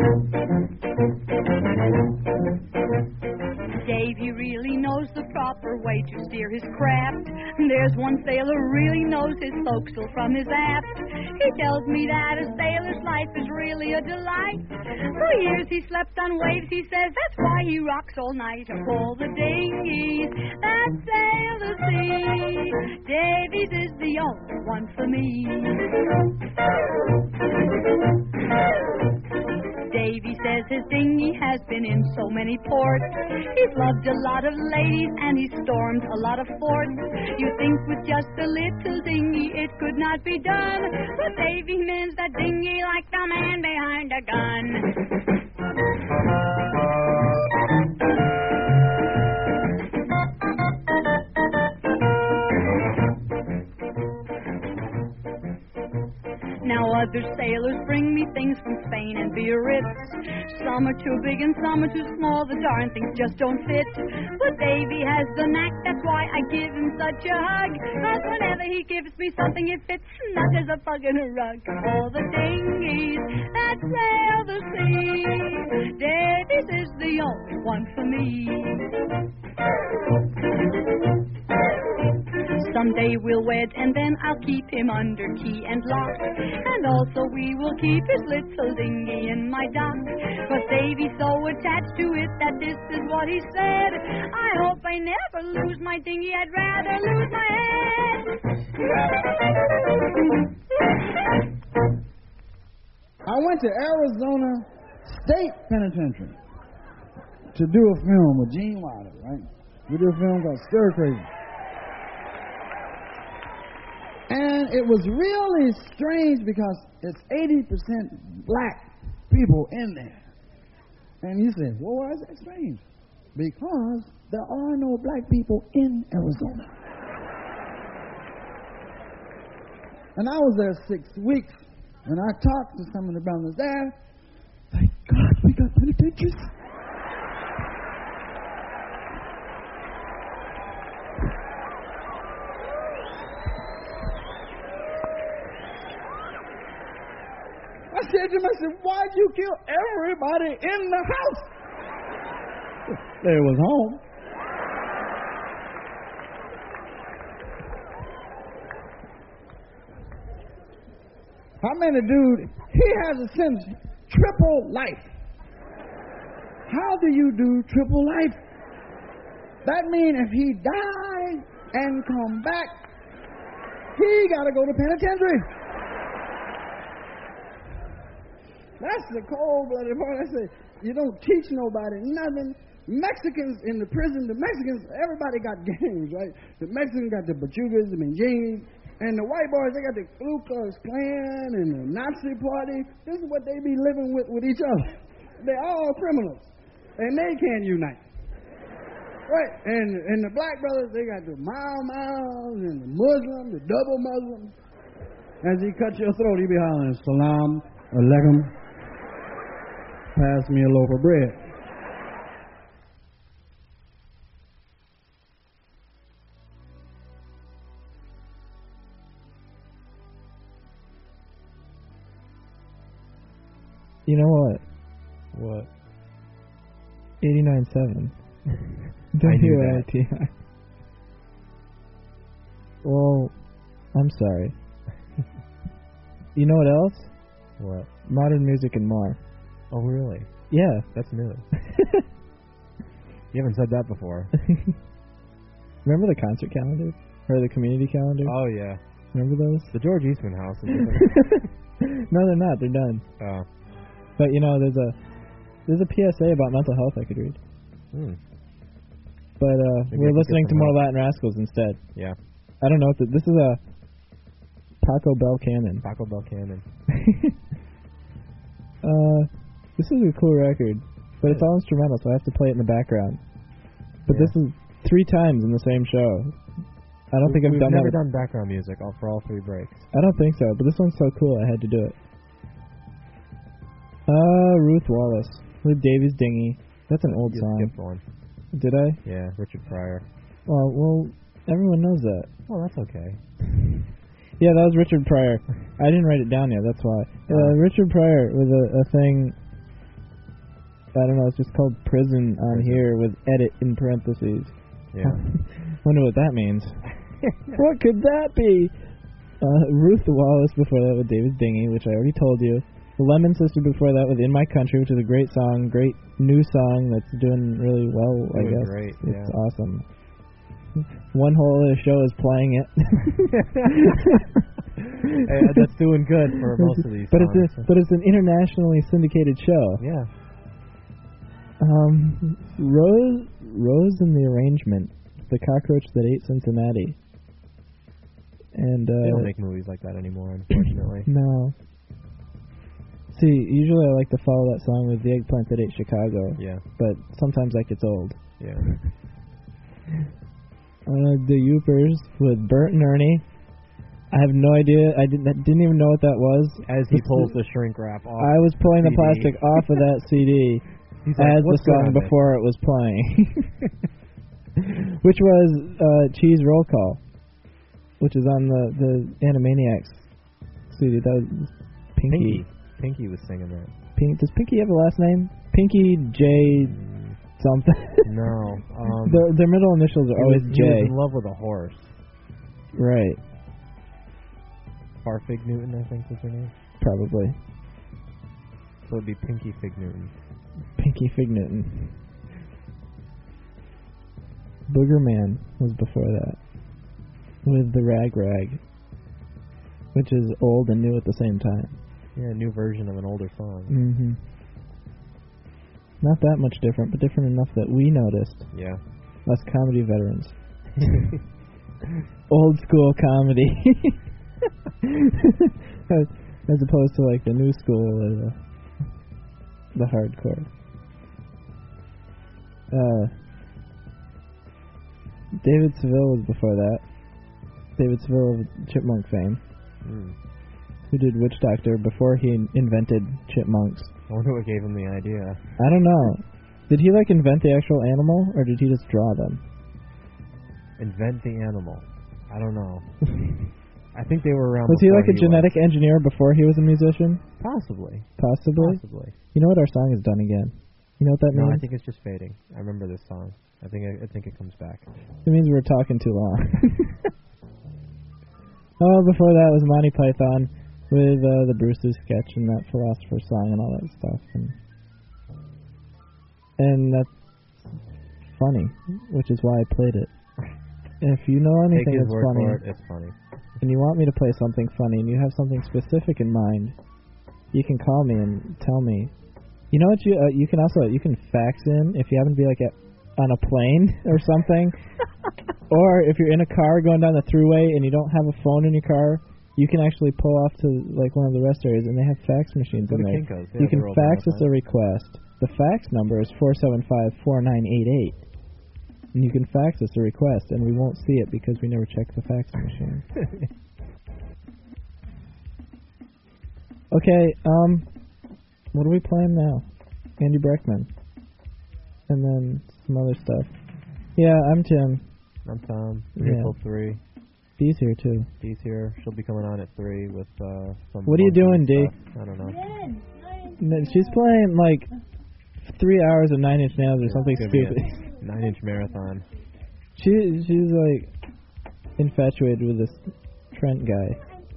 Davy really knows the proper way to steer his craft. There's one sailor really knows his forecastle from his aft. He tells me that a sailor's life is really a delight. For years he slept on waves, he says that's why he rocks all night. Of all the dinghies that sail the sea, Davies is the only one for me. Davy Davy says his dinghy has been in so many ports. He's loved a lot of ladies and he's stormed a lot of forts. You think with just a little dinghy it could not be done, but Davy mends that dinghy like the man behind a gun. Now other sailors bring me things from Spain and Biarritz. Some are too big and some are too small. The darn things just don't fit. But Davy has the knack, that's why I give him such a hug. Cause whenever he gives me something, it fits not as a bug in a rug. All the dinghies that sail the sea, Davy's is the only one for me. Someday we'll wed and then I'll keep him under key and lock. And also we will keep his little dinghy in my dock. But Davy's so attached to it that this is what he said: I hope I never lose my dinghy, I'd rather lose my head. I went to Arizona State Penitentiary to do a film with Gene Wilder, right? We did a film called Stir Crazy. And it was really strange because it's eighty percent black people in there. And you say, well, why is that strange? Because there are no black people in Arizona. And I was there six weeks, and I talked to some of the brothers there. Thank God we got penitentiaries. I said to him, I said, why'd you kill everybody in the house? They was home. I mean, a dude, he has a sense, triple life. How do you do triple life? That means if he died and come back, he got to go to penitentiary. That's the cold-blooded part. I say, you don't teach nobody nothing. Mexicans in the prison, the Mexicans, everybody got gangs, right? The Mexicans got the Pachugas, the Menjins, and the white boys, they got the Ku Klux Klan and the Nazi Party. This is what they be living with with each other. They're all criminals, and they can't unite. Right, and and the black brothers, they got the Mau Maus and the Muslim, the double Muslim. As he cuts your throat, he be hollering, Salam Alaikum. Pass me a loaf of bread. You know what? What? eighty-nine point seven. W I T I. Well, I'm sorry. You know what else? What? Modern Music and More. Oh, really? Yeah. That's new. You haven't said that before. Remember the concert calendar? Or the community calendar? Oh, yeah. Remember those? The George Eastman House. No, they're not. They're done. Oh. But, you know, there's a there's a P S A about mental health I could read. Hmm. But uh, Maybe we're I could listening get to some more help. Latin Rascals instead. Yeah. I don't know if the, this is a Paco Bell Cannon. Paco Bell Cannon. uh, this is a cool record, but it's all instrumental, so I have to play it in the background. But Yeah. this is three times in the same show. I don't we, think I've we've done never that. done background music all, for all three breaks. I don't think so, but this one's so cool I had to do it. Uh, Ruth Wallace with Davy's Dinghy. That's an old You song. skipped one. Did I? Yeah, Richard Pryor. Well, well, everyone knows that. Oh, that's okay. Yeah, that was Richard Pryor. I didn't write it down yet, that's why. Uh, Richard Pryor was a, a thing, I don't know, it's just called Prison on here with edit in parentheses. Yeah. Wonder what that means. What could that be? Uh, Ruth Wallace before that with David's Dinghy, which I already told you. The Lemon Sister before that with In My Country, which is a great song, great new song that's doing really well, I Doing guess. great, It's yeah. awesome. One whole other show is playing it. Hey, that's doing good for most of these. But songs. it's a, but it's an internationally syndicated show. Yeah. Um, Rose, Rose and the Arrangement, the cockroach that ate Cincinnati. And uh, They don't make movies like that anymore, unfortunately. No. See, usually I like to follow that song with the eggplant that ate Chicago. Yeah. But sometimes that gets old. Yeah. Uh, the Yoopers with Bert and Ernie. I have no idea. I didn't didn't even know what that was. As he pulls the shrink wrap off. I was pulling the C D. plastic off of that C D He's like, as the "What's going song on there?" before it was playing, which was uh, Cheese Roll Call, which is on the the Animaniacs C D. That was Pinky. Pinky. Pinky was singing that. Pink, does Pinky have a last name? Pinky J something. No. Um, their, their middle initials are he always was, J. He was in love with a horse. Right. Farfig Newton, I think was her name. Probably. So it'd be Pinky Fig Newton. Pinky Fig Newton. Booger Man was before that. With the Rag Rag. Which is old and new at the same time. Yeah, a new version of an older song. Mm-hmm. Not that much different, but different enough that we noticed. Yeah. Us comedy veterans. Old school comedy. as, as opposed to like the new school or the, the hardcore. Uh, David Seville was before that. David Seville of Chipmunk fame. Mm. Who did Witch Doctor before he invented chipmunks. I wonder what gave him the idea. I don't know. Did he like invent the actual animal, or did he just draw them? Invent the animal. I don't know. I think they were around. Was he before like a genetic was. engineer before he was a musician? Possibly. Possibly? Possibly. You know what, our song is done again. You know what that No, means? I think it's just fading. I remember this song. I think I, I think it comes back. It means we're talking too long. Oh, before that was Monty Python with uh, the Brewster sketch and that Philosopher's Song and all that stuff. And, and that's funny, which is why I played it. And if you know anything Take his that's word funny, for it, it's funny. and you want me to play something funny, and you have something specific in mind, you can call me and tell me. You know what? You uh, you can also you can fax in if you happen to be like at, on a plane or something, or if you're in a car going down the thruway and you don't have a phone in your car, you can actually pull off to like one of the rest areas, and they have fax machines Go in to there. Kinko's. Yeah, you can they're open fax all us the a request. The fax number is four seven five four nine eight eight. And you can fax us a request, and we won't see it because we never check the fax machine. Okay, um, what are we playing now? Andy Breckman. And then some other stuff. Yeah, I'm Tim. I'm Tom. Yeah. Here till three. Dee's here, too. Dee's here. She'll be coming on at three with uh, some. What are you doing, monkey Dee? stuff. I don't know. No, she's playing, like, three hours of Nine Inch Nails or something It's gonna be stupid. a Nine-inch marathon. She She's, like, infatuated with this Trent guy.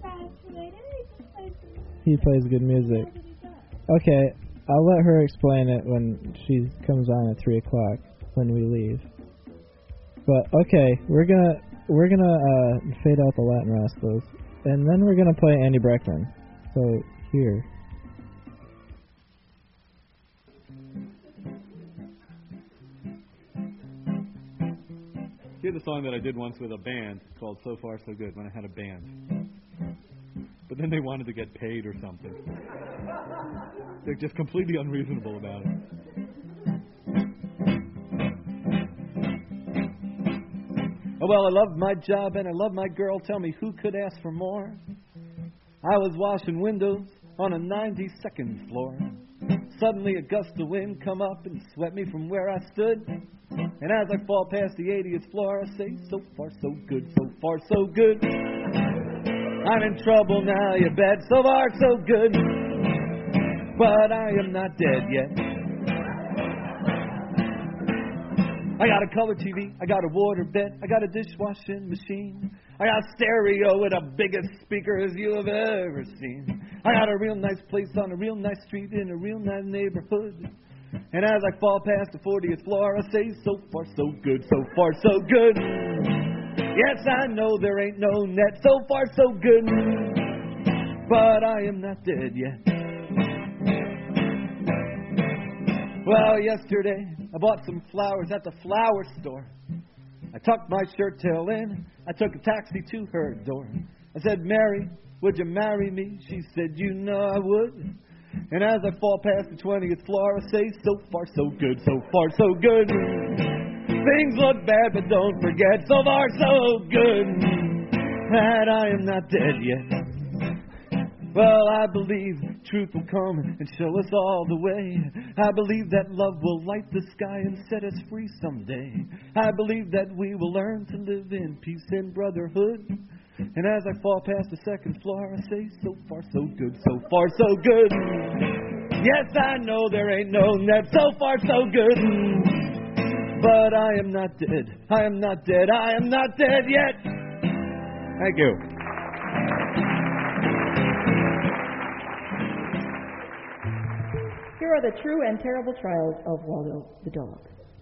He plays good music. Okay, I'll let her explain it when she comes on at three o'clock when we leave. But okay, we're gonna we're gonna uh, fade out the Latin Rascals, and then we're gonna play Andy Breckman. So here. Here's a song that I did once with a band called So Far So Good when I had a band. But then they wanted to get paid or something. They're just completely unreasonable about it. Oh, well, I love my job and I love my girl. Tell me who could ask for more? I was washing windows on a ninety-second floor. Suddenly a gust of wind come up and swept me from where I stood. And as I fall past the eightieth floor, I say, so far so good, so far so good. I'm in trouble now, you bet, so far so good. But I am not dead yet. I got a color T V, I got a water bed, I got a dishwashing machine. I got a stereo with the biggest speakers you have ever seen. I got a real nice place on a real nice street in a real nice neighborhood. And as I fall past the fortieth floor, I say, so far so good, so far so good. Yes, I know there ain't no net, so far so good. but I am not dead yet. Well, yesterday I bought some flowers at the flower store. I tucked my shirt tail in. I took a taxi to her door. I said, Mary, would you marry me? She said, you know I would. And as I fall past the twentieth floor, I say, so far so good, so far so good. Things look bad, but don't forget, so far so good. That I am not dead yet. Well, I believe truth will come and show us all the way. I believe that love will light the sky and set us free someday. I believe that we will learn to live in peace and brotherhood. And as I fall past the second floor, I say, so far so good, so far so good. Yes, I know there ain't no net, so far so good. But I am not dead, I am not dead, I am not dead yet. Thank you. Here are the true and terrible trials of Waldo the dog.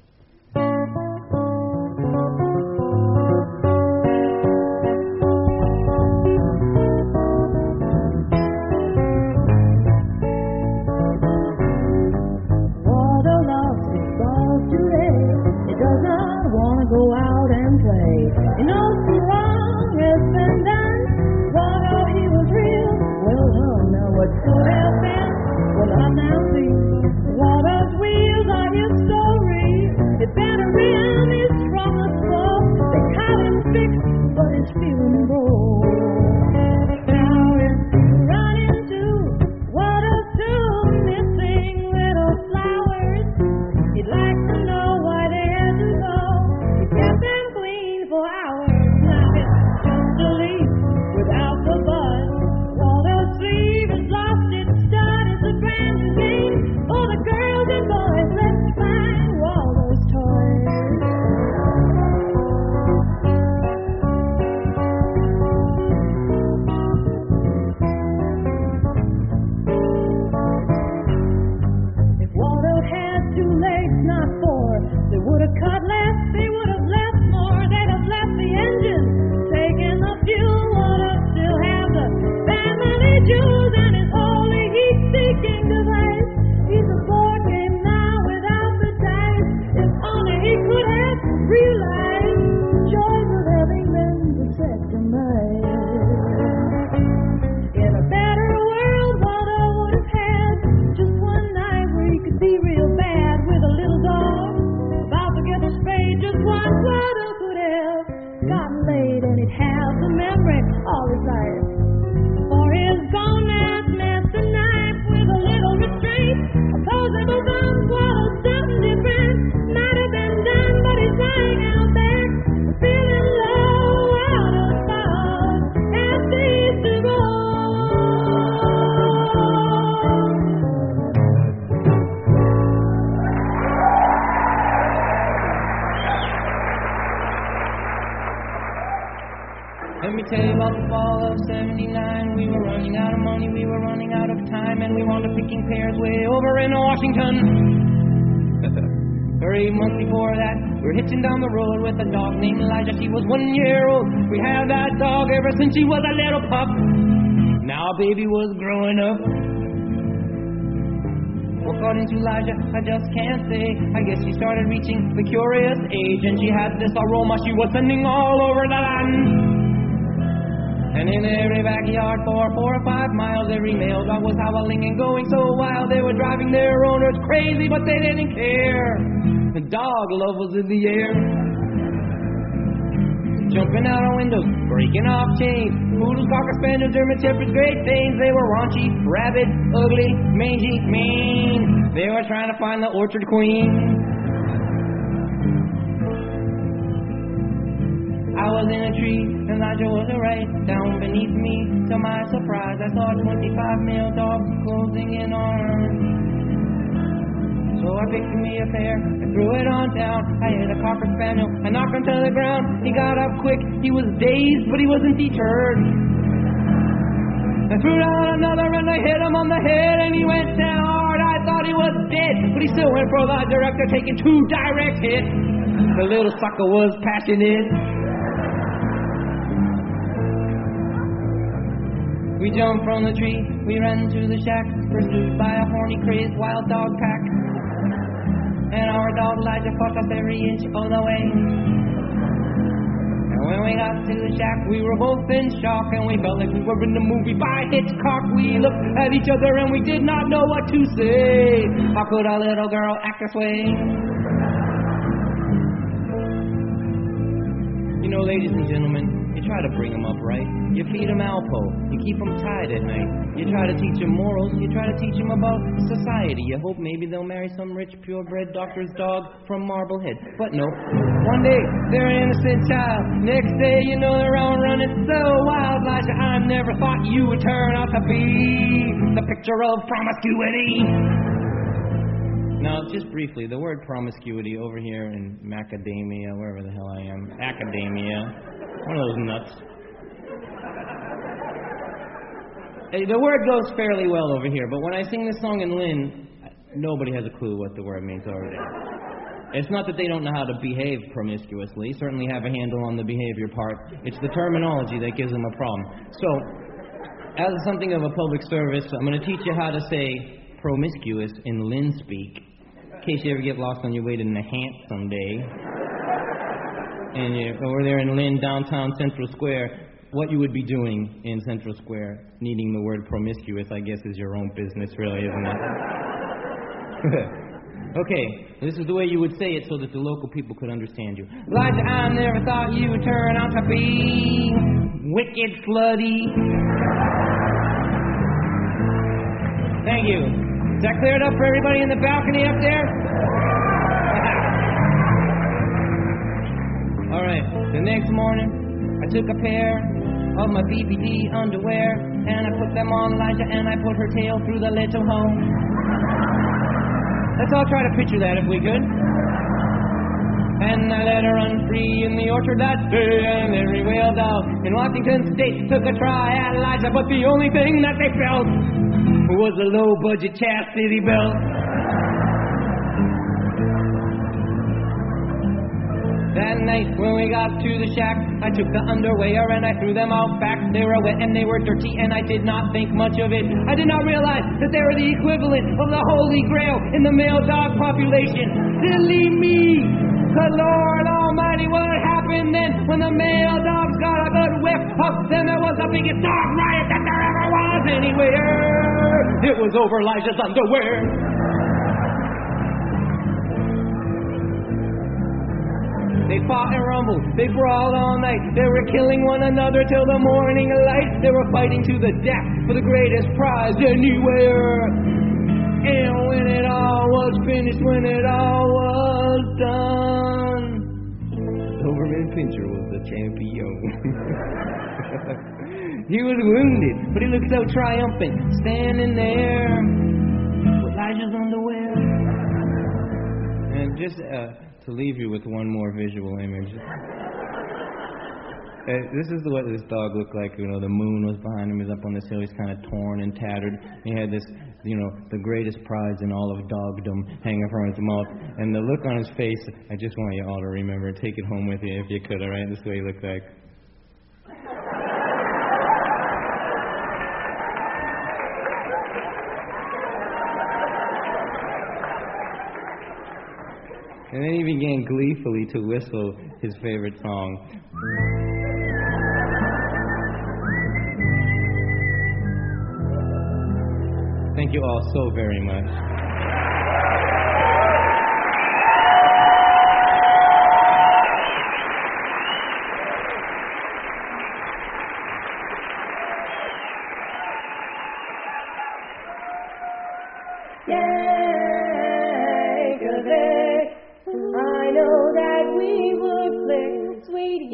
Waldo lost his balls today. He does not want to go out and play. He knows the wrong has been done. Waldo, he was real. Well done. Now what could have been? Well, I'm now see. Waldo's wheels are his story. His battery on his troubled soul. They caught him fixed, but he's feeling bold. Now it's run into Waldo's two missing little flowers. He'd like to know why they had to go. He kept them clean for hours. Now it's just a leaf without the bud. Waldo's sleeve has lost its stud. It's a brand new game for the girls and boys. Let's find Waldo's toys. If Waldo had two legs, not four, they would have cut less, they would have left more. They'd have left the engine, taken the fuel. Waldo still have the family jewels and his holy heat-seeking device. He's a board game now without the dice. If only he could have realized the joys of having been vasectomized. In a better world, Waldo would have had just one night where he could be real bad with a little dog about to get spayed. Just one Waldo could have gotten laid and he'd have the memory all his life. For his gone-ass master knife with a little restraint. Opposable thumbs, Waldo, something different might have been done, but he's lying out back, feeling low, out of thought, as they used to go. Let me tell you about the fall of seventy-nine. We were running out of money, we were running out of time, and we wound up picking pears way over in Washington. Or eight months before that, we were hitching down the road with a dog named Elijah. She was one year old. We had that dog ever since she was a little pup. Now our baby was growing up. According to Elijah, I just can't say. I guess she started reaching the curious age, and she had this aroma she was sending all over the land. And in every backyard for four or five miles, every male dog was howling and going so wild. They were driving their owners crazy, but they didn't care. The dog love was in the air. Jumping out of windows, breaking off chains. Poodles, Cocker Spaniels, German Shepherds, Great Danes. They were raunchy, rabid, ugly, mangy, mean. They were trying to find the orchard queen. I was in a tree, and Elijah was right down beneath me. To my surprise, I saw twenty-five male dogs closing in on her. So I picked me a pair and threw it on down. I hit a Cocker Spaniel, I knocked him to the ground. He got up quick, he was dazed, but he wasn't deterred. I threw down another and I hit him on the head, and he went down hard. I thought he was dead, but he still went for the director, taking two direct hits. The little sucker was passionate. We jumped from the tree, we ran to the shack, pursued by a horny, crazed wild dog pack. And our dog Elijah fucked us every inch of the way. And when we got to the shack, we were both in shock, and we felt like we were in the movie by Hitchcock. We looked at each other and we did not know what to say. How could a little girl act this way? You know, ladies and gentlemen, you try to bring them up right. You feed them Alpo. You keep them tied at night. You try to teach them morals. You try to teach them about society. You hope maybe they'll marry some rich, purebred doctor's dog from Marblehead. But no. One day, they're an innocent child. Next day, you know they're out running so wild. Elijah, I never thought you would turn out to be the picture of promiscuity. Now, just briefly, the word promiscuity over here in macadamia, wherever the hell I am, academia, one of those nuts. Hey, the word goes fairly well over here, but when I sing this song in Lynn, nobody has a clue what the word means over there. It's not that they don't know how to behave promiscuously, certainly have a handle on the behavior part. It's the terminology that gives them a problem. So, as something of a public service, I'm going to teach you how to say promiscuous in Lynn speak. In case you ever get lost on your way to Nahant someday, and you're over there in Lynn, downtown Central Square, what you would be doing in Central Square, needing the word promiscuous, I guess, is your own business, really, isn't it? Okay, this is the way you would say it so that the local people could understand you. Elijah, I never thought you would turn out to be wicked slutty. Thank you. Is that cleared up for everybody in the balcony up there? All right, the next morning, I took a pair of my B B D underwear, and I put them on Elijah, and I put her tail through the little hole. Let's all try to picture that if we could. And I let her run free in the orchard that day, and every whale dog in Washington State took a try at Elijah, but the only thing that they felt was a low-budget chastity belt. That night when we got to the shack, I took the underwear and I threw them out back. They were wet and they were dirty and I did not think much of it. I did not realize that they were the equivalent of the holy grail in the male dog population. Silly me! Cause Lord Almighty, what happened then when the male dogs got a good whiff of them? There was the biggest dog riot that there ever was anywhere. It was over Elijah's underwear. They fought and rumbled, they brawled all night. They were killing one another till the morning light. They were fighting to the death for the greatest prize anywhere. And when it all was finished, when it all was done, Doberman Pinscher was the champion. He was wounded, but he looked so triumphant, standing there with Elijah's underwear. And just uh, to leave you with one more visual image. Uh, this is what this dog looked like. You know, the moon was behind him. He was up on this hill. He's kind of torn and tattered. He had this, you know, the greatest prize in all of dogdom hanging from his mouth. And the look on his face, I just want you all to remember. Take it home with you if you could, all right? This is what he looked like. And then he began gleefully to whistle his favorite song. Thank you all so very much. I know that we would click, sweet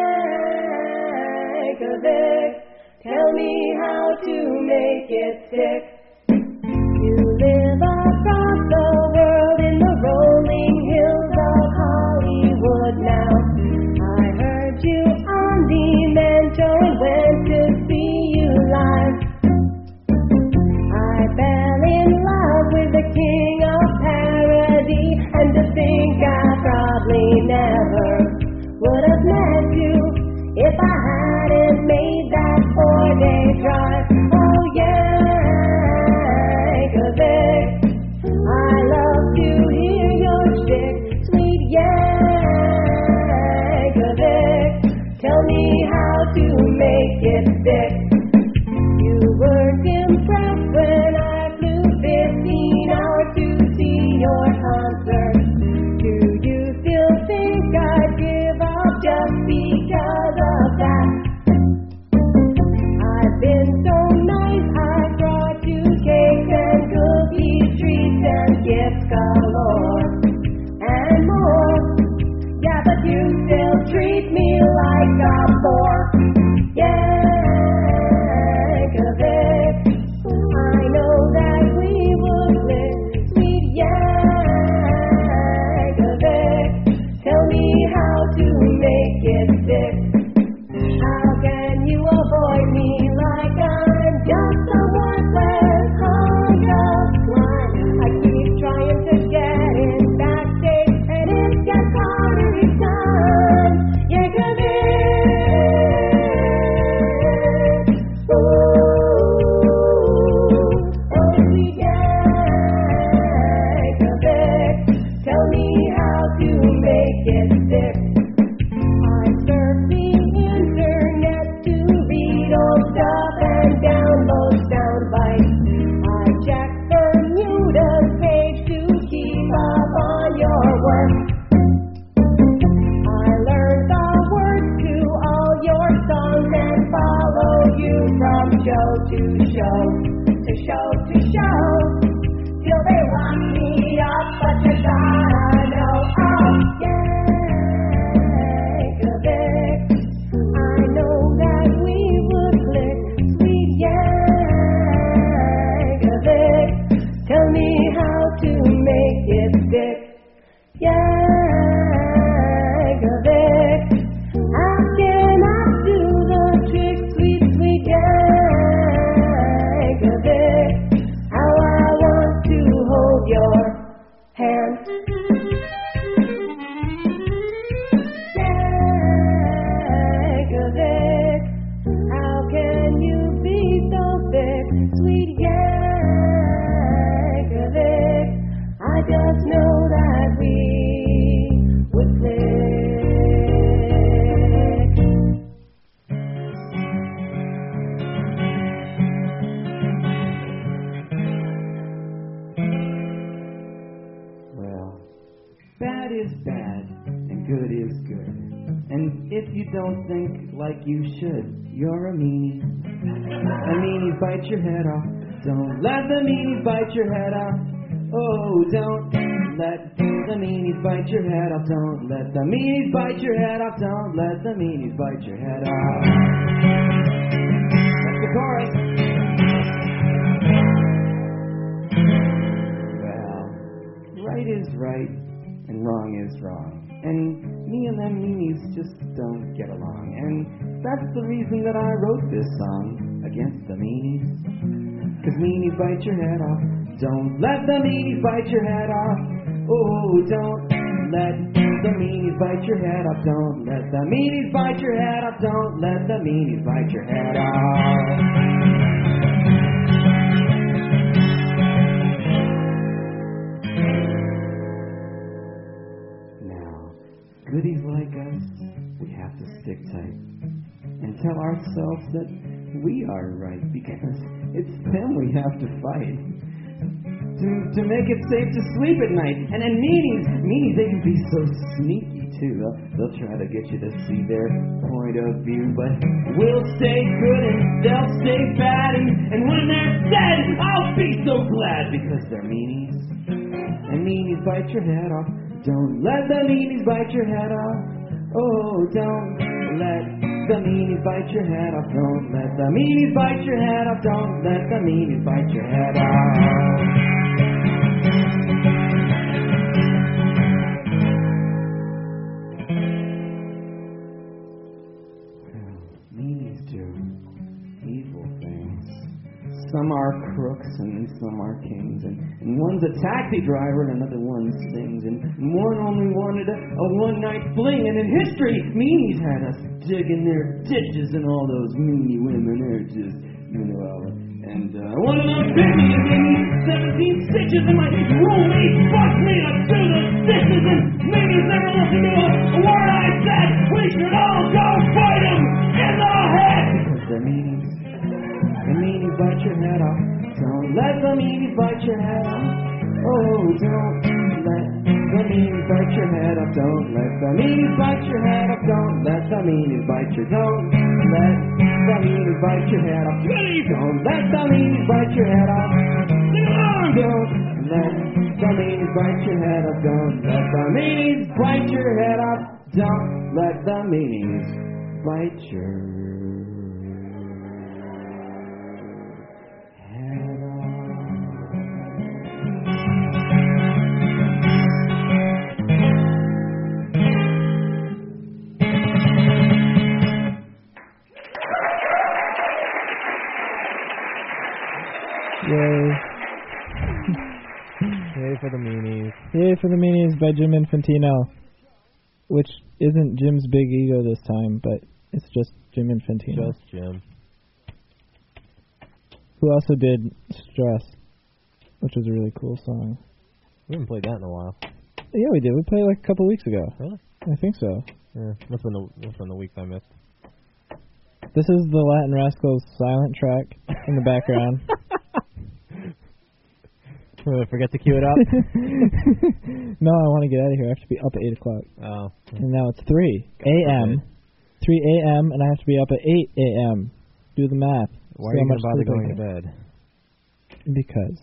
Yankovic. Tell me how to make it stick. You live across the world in the rolling hills of Hollywood now. I heard you on the Mento and went to see you live. I fell in love with the king of parody, and to think I probably never would have met you if I hadn't made that four-day drive. make it stick. You weren't impressed when I flew fifteen hours to see your concert. Do you still think I'd give up just because of that? I've been so nice, I brought you cakes and cookies, treats and gifts galore, and more. Yeah, but you still treat me like a bore. Yeah, 'cause it, I know that we would live sweet. Yeah, 'cause it, tell me how to make it stick. How can you avoid me like I'm just some worthless hunk of slime? I keep trying to get in backstage, and it gets harder each time. Yeah, 'cause it, ooh, oh sweet, yeah, 'cause it, tell me how to make it stick. I surf the internet to read old stuff and download sound bites. I check Bermuda's page to keep up on your work. I learned the words to all your songs and follow you from show to show, to show to show, till they lock me up, but you gotta know, oh yeah, 'cause it, I know that we would click, sweet, yeah, 'cause it, tell me how to make it stick. Yeah, 'cause it, how can I do the trick, sweet, sweet, yeah, 'cause it, how I want to hold your hand. Yeah, 'cause it, how can you be so thick, sweet, yeah, 'cause it, I just know that we would click. Well, bad is bad, and good is good. And if you don't think like you should, you're a meanie. A meanie bite your head off. Don't let the meanies bite your head off. Oh, don't let the meanies bite your head off. Don't let the meanies bite your head off. Don't let the meanies bite your head off. That's the chorus. Well, right is right and wrong is wrong. And me and them meanies just don't get along. And that's the reason that I wrote this song against the meanies. 'Cause meanies bite your head off. Don't let the meanies bite your head off. Oh, don't let the meanies bite your head off. Don't let the meanies bite your head off. Don't let the meanies bite your head off. Now, goodies like us, we have to stick tight and tell ourselves that we are right, because it's them we have to fight. To, to make it safe to sleep at night. And then meanies, meanies, they can be so sneaky too. They'll, they'll try to get you to see their point of view, but we'll stay good and they'll stay bad. And, and when they're dead, I'll be so glad, because they're meanies. And meanies bite your head off. Don't let the meanies bite your head off. Oh, don't let the meanies bite your head off. Don't let the meanies bite your head off. Don't let the meanies bite your head off. Some are crooks and some are kings, and, and one's a taxi driver and another one sings, and one only wanted a, a one-night fling, and in history, meanies had us digging their ditches, and all those meanie women are just, you know, and uh, one of those bitches gave me seventeen stitches, and my roommate fucked me to do the dishes, and meanies never listened to a, a word I said. We should all go fight him in the head. meanies bite your head off. Don't let the meanies bite your head off. Oh, don't let the meanies bite your head off. Don't let the meanies bite your head off. Don't let the meanies bite your. Don't let the meanies bite your head off. Don't let the meanies bite your head off. Don't let the meanies bite your head off. Don't let the meanies bite your head off. Don't let the meanies bite your. Yay. Yay for the meanies. Yay for the Meanies by Jim Infantino. Which isn't Jim's big ego this time, but it's just Jim Infantino. Just Jim. Who also did Stress, which was a really cool song. We haven't played that in a while. Yeah, we did. We played it like a couple weeks ago. Really? I think so. Yeah, that's one of the, that's one of the weeks I missed. This is the Latin Rascals silent track in the background. Uh, forget to cue it up? No, I want to get out of here. I have to be up at eight o'clock. Oh. And now it's three a.m. three a.m. and I have to be up at eight a.m. Do the math. Why See are you how going much to bother sleep I going to get. bed? Because.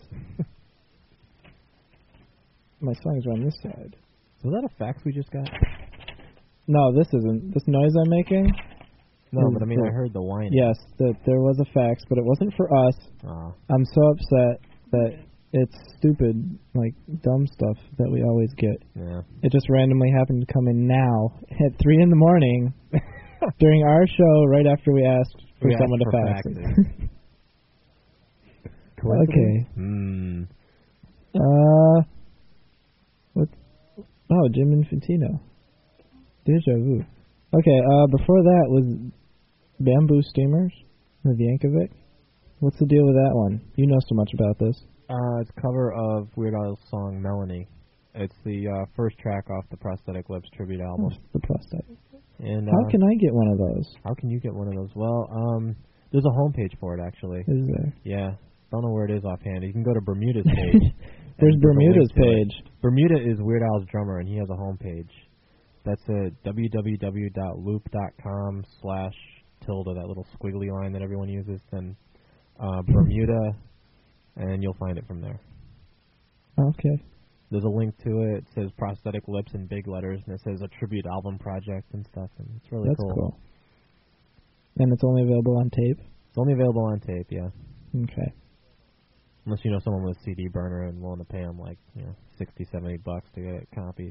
My song's on this side. Was that a fax we just got? No, this isn't. This noise I'm making? No, is but I mean, the- I heard the whining. Yes, that there was a fax, but it wasn't for us. Oh. I'm so upset that it's stupid, like, dumb stuff that we always get. Yeah. It just randomly happened to come in now at three in the morning during our show right after we asked for We asked someone to for fax faxes. it. Coincidence? Okay. Hmm. Uh, what? Oh, Jim Infantino. Deja vu. Okay, uh, before that was Bamboo Steamers with Yankovic. What's the deal with that one? You know so much about this. Uh, it's a cover of Weird Al's song Melanie. It's the uh, first track off the Prosthetic Lips tribute album. The prosthetic. And How uh, can I get one of those? How can you get one of those? Well, um, there's a homepage for it actually. Is there? Yeah. Don't know where it is offhand. You can go to Bermuda's page. There's and Bermuda's a link to it. page. Bermuda is Weird Al's drummer, and he has a homepage. That's at www.loop.com slash tilde, that little squiggly line that everyone uses, then uh, Bermuda, and you'll find it from there. Okay. There's a link to it. It says Prosthetic Lips in big letters, and it says a tribute album project and stuff, and it's really That's cool. cool. And it's only available on tape? It's only available on tape, yeah. Okay. Unless you know someone with a C D burner and willing to pay them like, you know, sixty, seventy bucks to get it copied.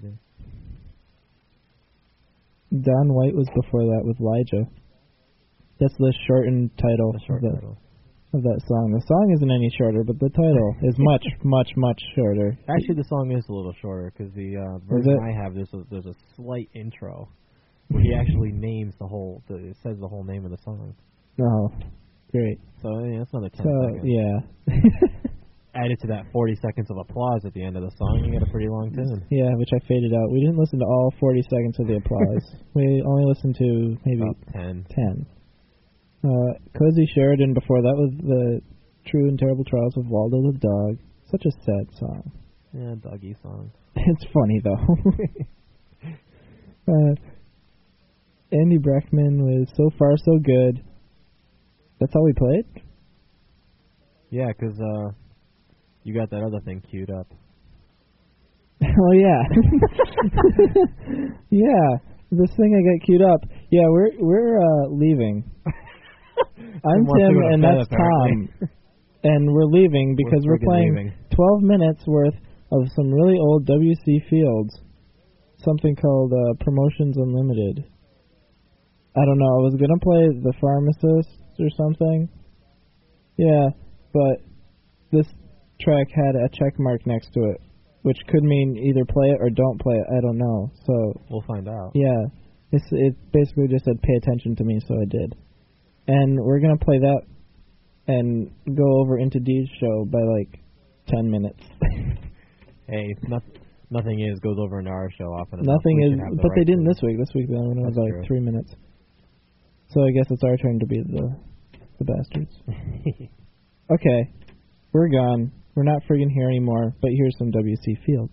Don White was before that with Elijah. That's the shortened title, The short of, the, title. of that song. The song isn't any shorter, but the title is much, much, much shorter. Actually, the song is a little shorter because the uh, Is version it? I have, there's a, there's a slight intro where he actually names the whole, the, it says the whole name of the song. Oh, great. So, yeah, it's another ten So, seconds. yeah. Added to that forty seconds of applause at the end of the song, you get a pretty long tune. Yeah, which I faded out. We didn't listen to all forty seconds of the applause. We only listened to maybe About ten. ten. Uh, Cozy Sheridan before that was the True and Terrible Trials of Waldo the Dog. Such a sad song. Yeah, doggy song. It's funny, though. uh, Andy Breckman was So Far So Good. That's all we played? Yeah, because uh, you got that other thing queued up. Oh, yeah. Yeah, this thing I got queued up. Yeah, we're we're uh, leaving. I'm Wants to Tim, go to and bed, that's apparently. Tom. And we're leaving because We're we're, friggin' playing leaving. twelve minutes worth of some really old W C Fields. Something called uh, Promotions Unlimited. I don't know. I was going to play The Pharmacist or something. Yeah, but this track had a check mark next to it, which could mean either play it or don't play it. I don't know. So We'll find out. yeah, it's, it basically just said pay attention to me, so I did. And we're going to play that and go over into Dee's show by like ten minutes. Hey, not, nothing is goes over into our show often enough. Nothing We is, should have the but they right didn't to- this week. This week they only had That's like true. three minutes. So I guess it's our turn to be the the bastards. Okay, we're gone. We're not friggin' here anymore, but here's some W C Fields.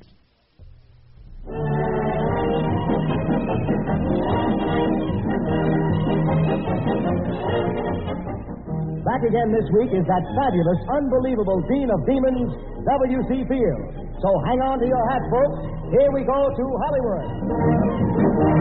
Back again this week is that fabulous, unbelievable Dean of Demons, W C Fields. So hang on to your hats, folks. Here we go to Hollywood.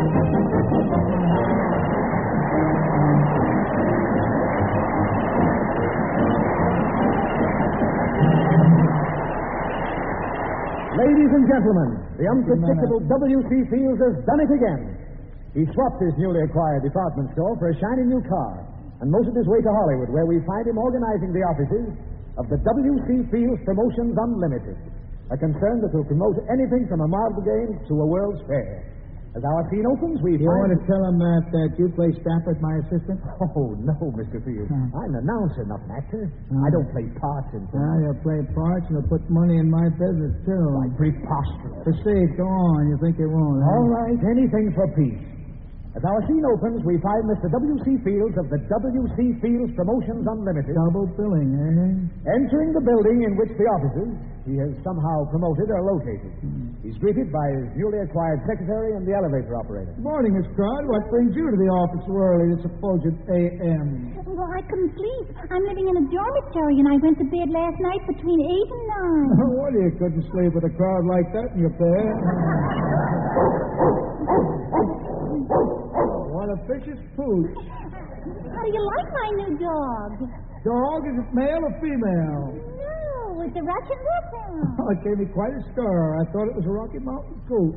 Ladies and gentlemen, the unpredictable W C Fields has done it again. He swapped his newly acquired department store for a shiny new car and motored his way to Hollywood, where we find him organizing the offices of the W C Fields Promotions Unlimited, a concern that will promote anything from a model game to a World's Fair. As our scene opens, we You find... want to tell him that, that you play Stafford, my assistant? Oh, no, Mister Fields. Hmm. I'm an announcer, not an actor. Hmm. I don't play parts in things. Well, you'll play parts and you'll put money in my business, too. Why, preposterous. Proceed, go on. You think you won't, huh? All right, anything for peace. As our scene opens, we find Mister W C Fields of the W C Fields Promotions Unlimited. Double billing, eh? Entering the building in which the offices he has somehow promoted are located. Hmm. He's greeted by his newly acquired secretary and the elevator operator. Good morning, Miss Crowd. What brings you to the office so early this supposed A M? Well, I couldn't sleep. I'm living in a dormitory, and I went to bed last night between eight and nine. No wonder you couldn't sleep with a crowd like that in your bed. What a vicious pooch. How do you like my new dog? Dog, is it male or female? No, it's a Russian Wolfhound. Oh, it gave me quite a stir. I thought it was a Rocky Mountain coot.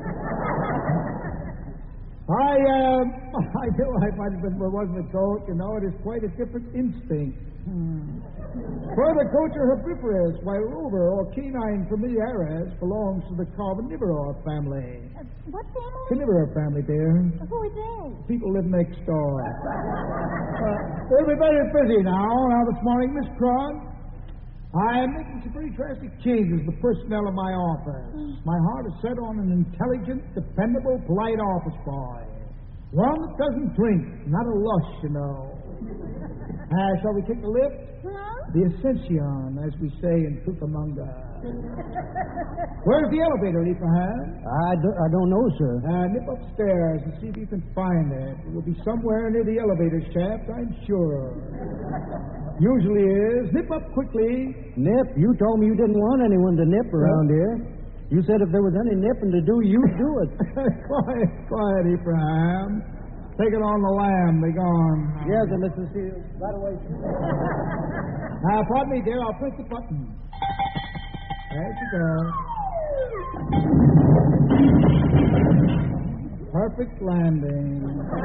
I, uh, I knew I might have been, but it wasn't a goat. You know, it is quite a different instinct. Hmm. Further, goats are herbivorous, while rover or canine familiaris belongs to the carnivora family. Uh, what family? Carnivora family, dear. Who are they? People live next door. uh, everybody's busy now. Now, this morning, Miss Cron, I am making some pretty drastic changes to the personnel of my office. My heart is set on an intelligent, dependable, polite office boy. One that doesn't drink, not a lush, you know. Uh, shall we take a lift? Huh? The Ascension, as we say in Cucamonga. Where's the elevator, Leafaham? I, do, I don't know, sir. Uh, nip upstairs and see if you can find it. It will be somewhere near the elevator shaft, I'm sure. Usually is. Nip up quickly. Nip? You told me you didn't want anyone to nip around here. You said if there was any nipping to do, you'd do it. quiet, quiet, Ephraim. Take it on the lamb. Be gone. Yes, sir, Missus Fields. Right away. Now, pardon me, dear. I'll press the button. There you go. Perfect landing.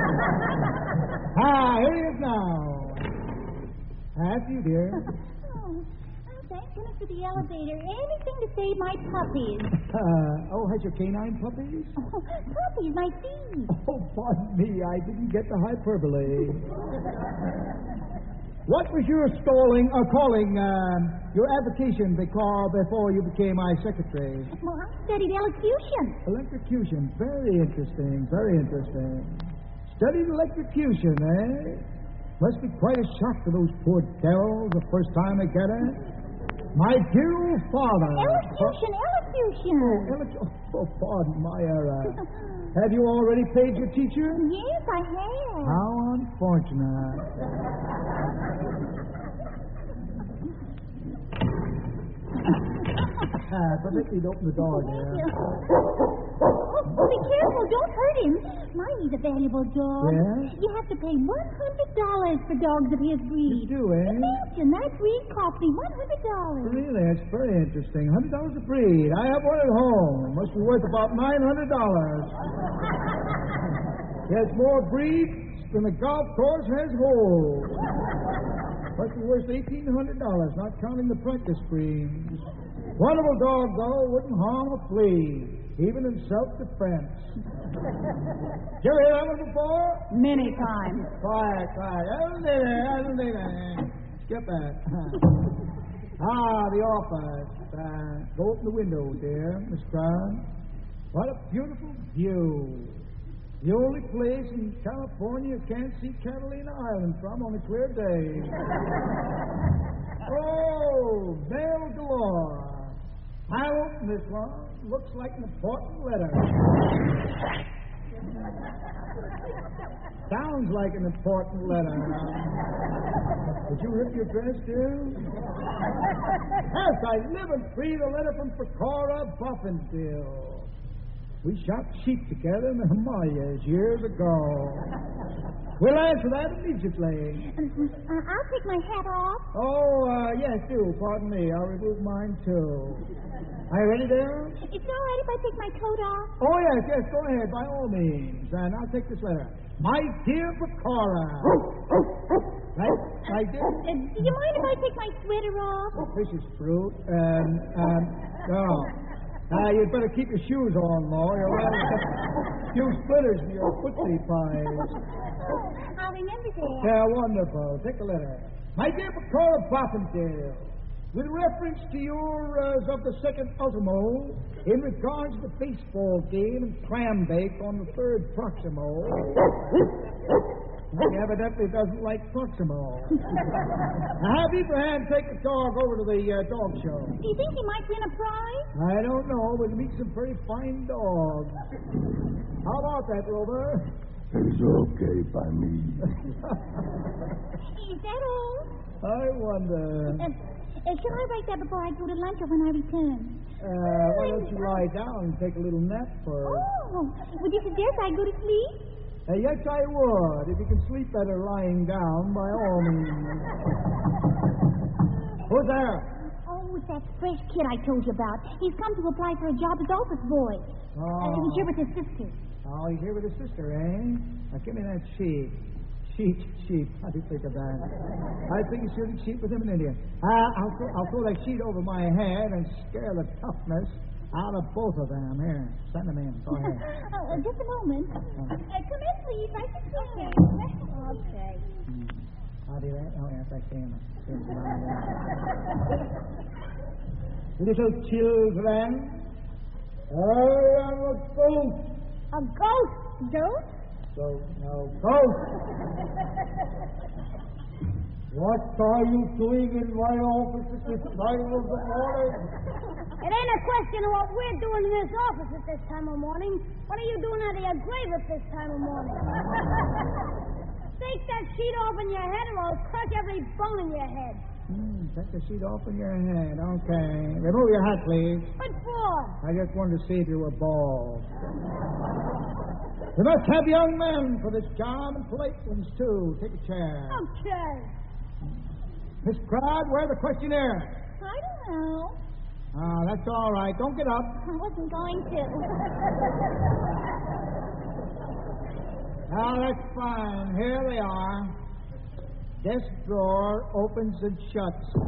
Ah, here he is now. That's you, dear. Oh, thank goodness for the elevator. Anything to save my puppies. Uh, oh, has your canine puppies? Oh, puppies, my feet. Oh, pardon me. I didn't get the hyperbole. What was your stalling, uh, calling, um, your avocation because before you became my secretary? Well, I studied elocution. Electrocution. Very interesting. Very interesting. Studied electrocution, eh? Must be quite a shock to those poor devils the first time they get it. My dear old father. Elocution, elocution. Oh, eloc- oh, pardon my error. Have you already paid your teacher? Yes, I have. How unfortunate. Ah, but let me open the door there. Oh, be careful. Don't hurt him. Mine is a valuable dog. Yeah? You have to pay one hundred dollars for dogs of his breed. You do, eh? Imagine, that breed cost me one hundred dollars. Really? That's very interesting. one hundred dollars a breed. I have one at home. It must be worth about nine hundred dollars. It has more breeds than a golf course has holes. Must be worth eighteen hundred dollars, not counting the practice screens. Wonderful dog, though, wouldn't harm a flea, even in self-defense. Did you hear that one before? Many times. Quiet, quiet. Hasn't it, hasn't it? Skip that. Ah, the office. Uh, go open the window, dear, Miss Brown. What a beautiful view. The only place in California you can't see Catalina Island from on a clear day. Oh, mail galore. I'll open this one. Looks like an important letter. Sounds like an important letter. Did you rip your dress, too? Yes, I live and breathe a letter from Pecora Buffinville. We shot sheep together in the Himalayas years ago. We'll answer that immediately. Uh, I'll take my hat off. Oh, uh, yes, do. Pardon me. I'll remove mine, too. Are you ready there? It's all right if I take my coat off. Oh, yes, yes. Go ahead, by all means. And I'll take this letter. My dear Pecora. Right? My dear. Uh, do you mind if I take my sweater off? Oh, vicious brute. Um, um, oh. Uh, you'd better keep your shoes on, Law. You're right. A few splitters in your footsie pies. I'll remember that. Yeah, wonderful. Take a letter. My dear Pecora Buffinville, with reference to yours of the second ultimo, in regards to the baseball game and clam bake on the third proximo, he evidently doesn't like proximo. Now, have Ibrahim take the dog over to the uh, dog show. Do you think he might win a prize? I don't know, but meet some pretty fine dogs. How about that, Rover? It's okay by me. Is that all? I wonder. Uh, uh, shall I write that before I go to lunch or when I return? Uh, why don't you lie down and take a little nap first? Oh, would you suggest I go to sleep? Uh, yes, I would. If you can sleep better lying down, by all means. Who's there? Oh, it's that fresh kid I told you about. He's come to apply for a job as office boy. Oh. Uh, he's here with his sister. Oh, he's here with his sister, eh? Now, give me that sheet. Sheet, sheet. How do you think of that? I think you should sheet with him in India. Uh, I'll, throw, I'll throw that sheet over my head and scare the toughness out of both of them. Here, send them in. Go ahead. uh, just a moment. Uh, come in, please. I can see you. Okay. I'll do that. Oh, yes, I can. Little children, I am a ghost. A ghost? Ghost? So, no, ghost. What are you doing in my office at this time of the morning? It ain't a question of what we're doing in this office at this time of morning. What are you doing out of your grave at this time of morning? Take that sheet off in your head or I'll crush every bone in your head. Hmm, take the sheet off in your head. Okay. Remove your hat, please. What for? I just wanted to see if you were bald. We must have young men for this job and polite ones, too. Take a chair. Okay. Miss Crowd, where's the questionnaire? I don't know. Ah, that's all right. Don't get up. I wasn't going to. Ah, that's fine. Here they are. Desk drawer opens and shuts.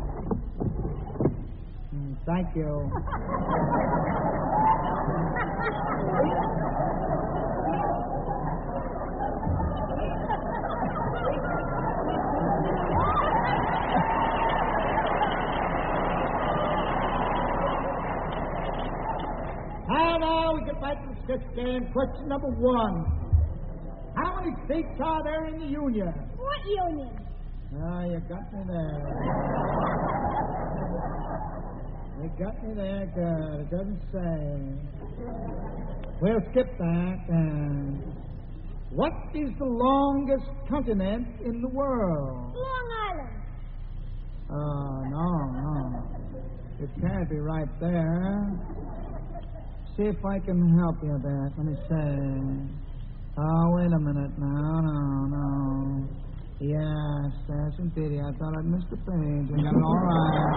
Mm, thank you. Now, now, we get back to the sketch game. Question number one. How many states are there in the Union? What union? Ah, you got me there. You got me there, good. It doesn't say. We'll skip that. Uh, what is the longest continent in the world? Long Island. Oh, no, no. It can't be right there. See if I can help you a bit. Let me say. Oh, wait a minute now. No, no. Yes, yes, indeed. I thought I'd missed the page. You got it all right.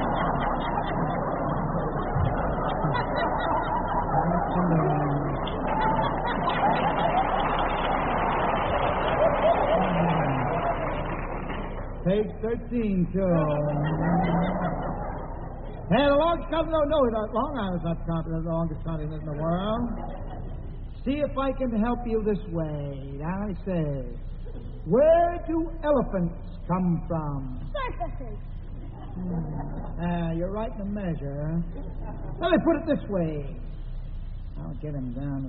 Page thirteen, too. Hey, the longest continent, no, no, Long Island's not continent, the longest continent in the world. See if I can help you this way. Now I say, where do elephants come from? Circuses. Hmm. Uh, you're right in the measure. Let me put it this way. I'll get him down.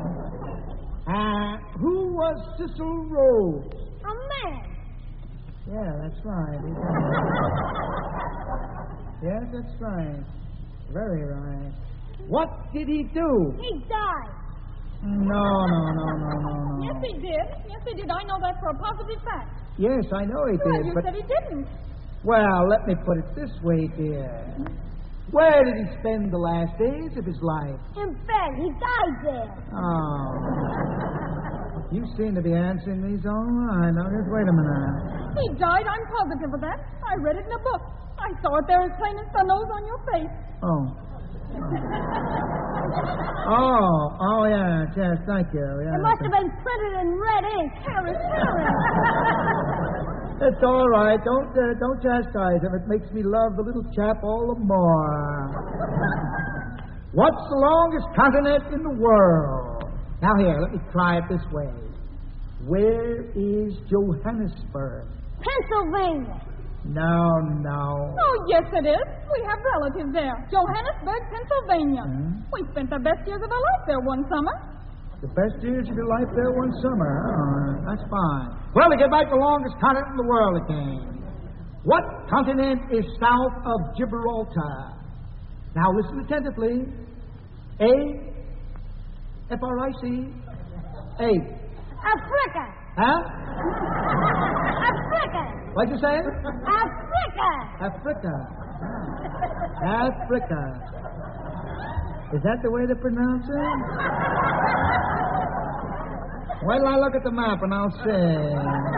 Uh, who was Cecil Rhodes? A man. Yeah, that's right. He died. Yes, that's right. Very right. What did he do? He died. No, no, no, no, no, no. Yes, he did. Yes, he did. I know that for a positive fact. Yes, I know he Well, did, you but... said he didn't. Well, let me put it this way, dear. Where did he spend the last days of his life? In bed. He died there. Oh. You seem to be answering these all right. Now, just wait a minute. He died. I'm positive of that. I read it in a book. I saw it there as plain as the nose on your face. Oh. Oh, oh, yes, yes, thank you. Yes. It must have been printed in red ink. Harris, Harris. It's all right. Don't uh, don't chastise him. It makes me love the little chap all the more. What's the longest continent in the world? Now here, let me try it this way. Where is Johannesburg? Pennsylvania. No, no. Oh, yes, it is. We have relatives there. Johannesburg, Pennsylvania. Hmm? We spent the best years of our life there one summer. The best years of your life there one summer. Oh, that's fine. Well, to get back to the longest continent in the world again. What continent is south of Gibraltar? Now listen attentively. A, F R I C, A. Africa. Huh? Africa. What'd you say? Africa. Africa. Africa. Is that the way to pronounce it? Wait till I look at the map and I'll say.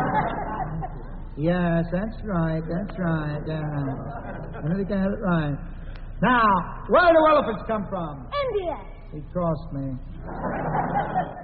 Yes, that's right, that's right. Yeah. I think I had it right. Now, where do elephants come from? India. He crossed me.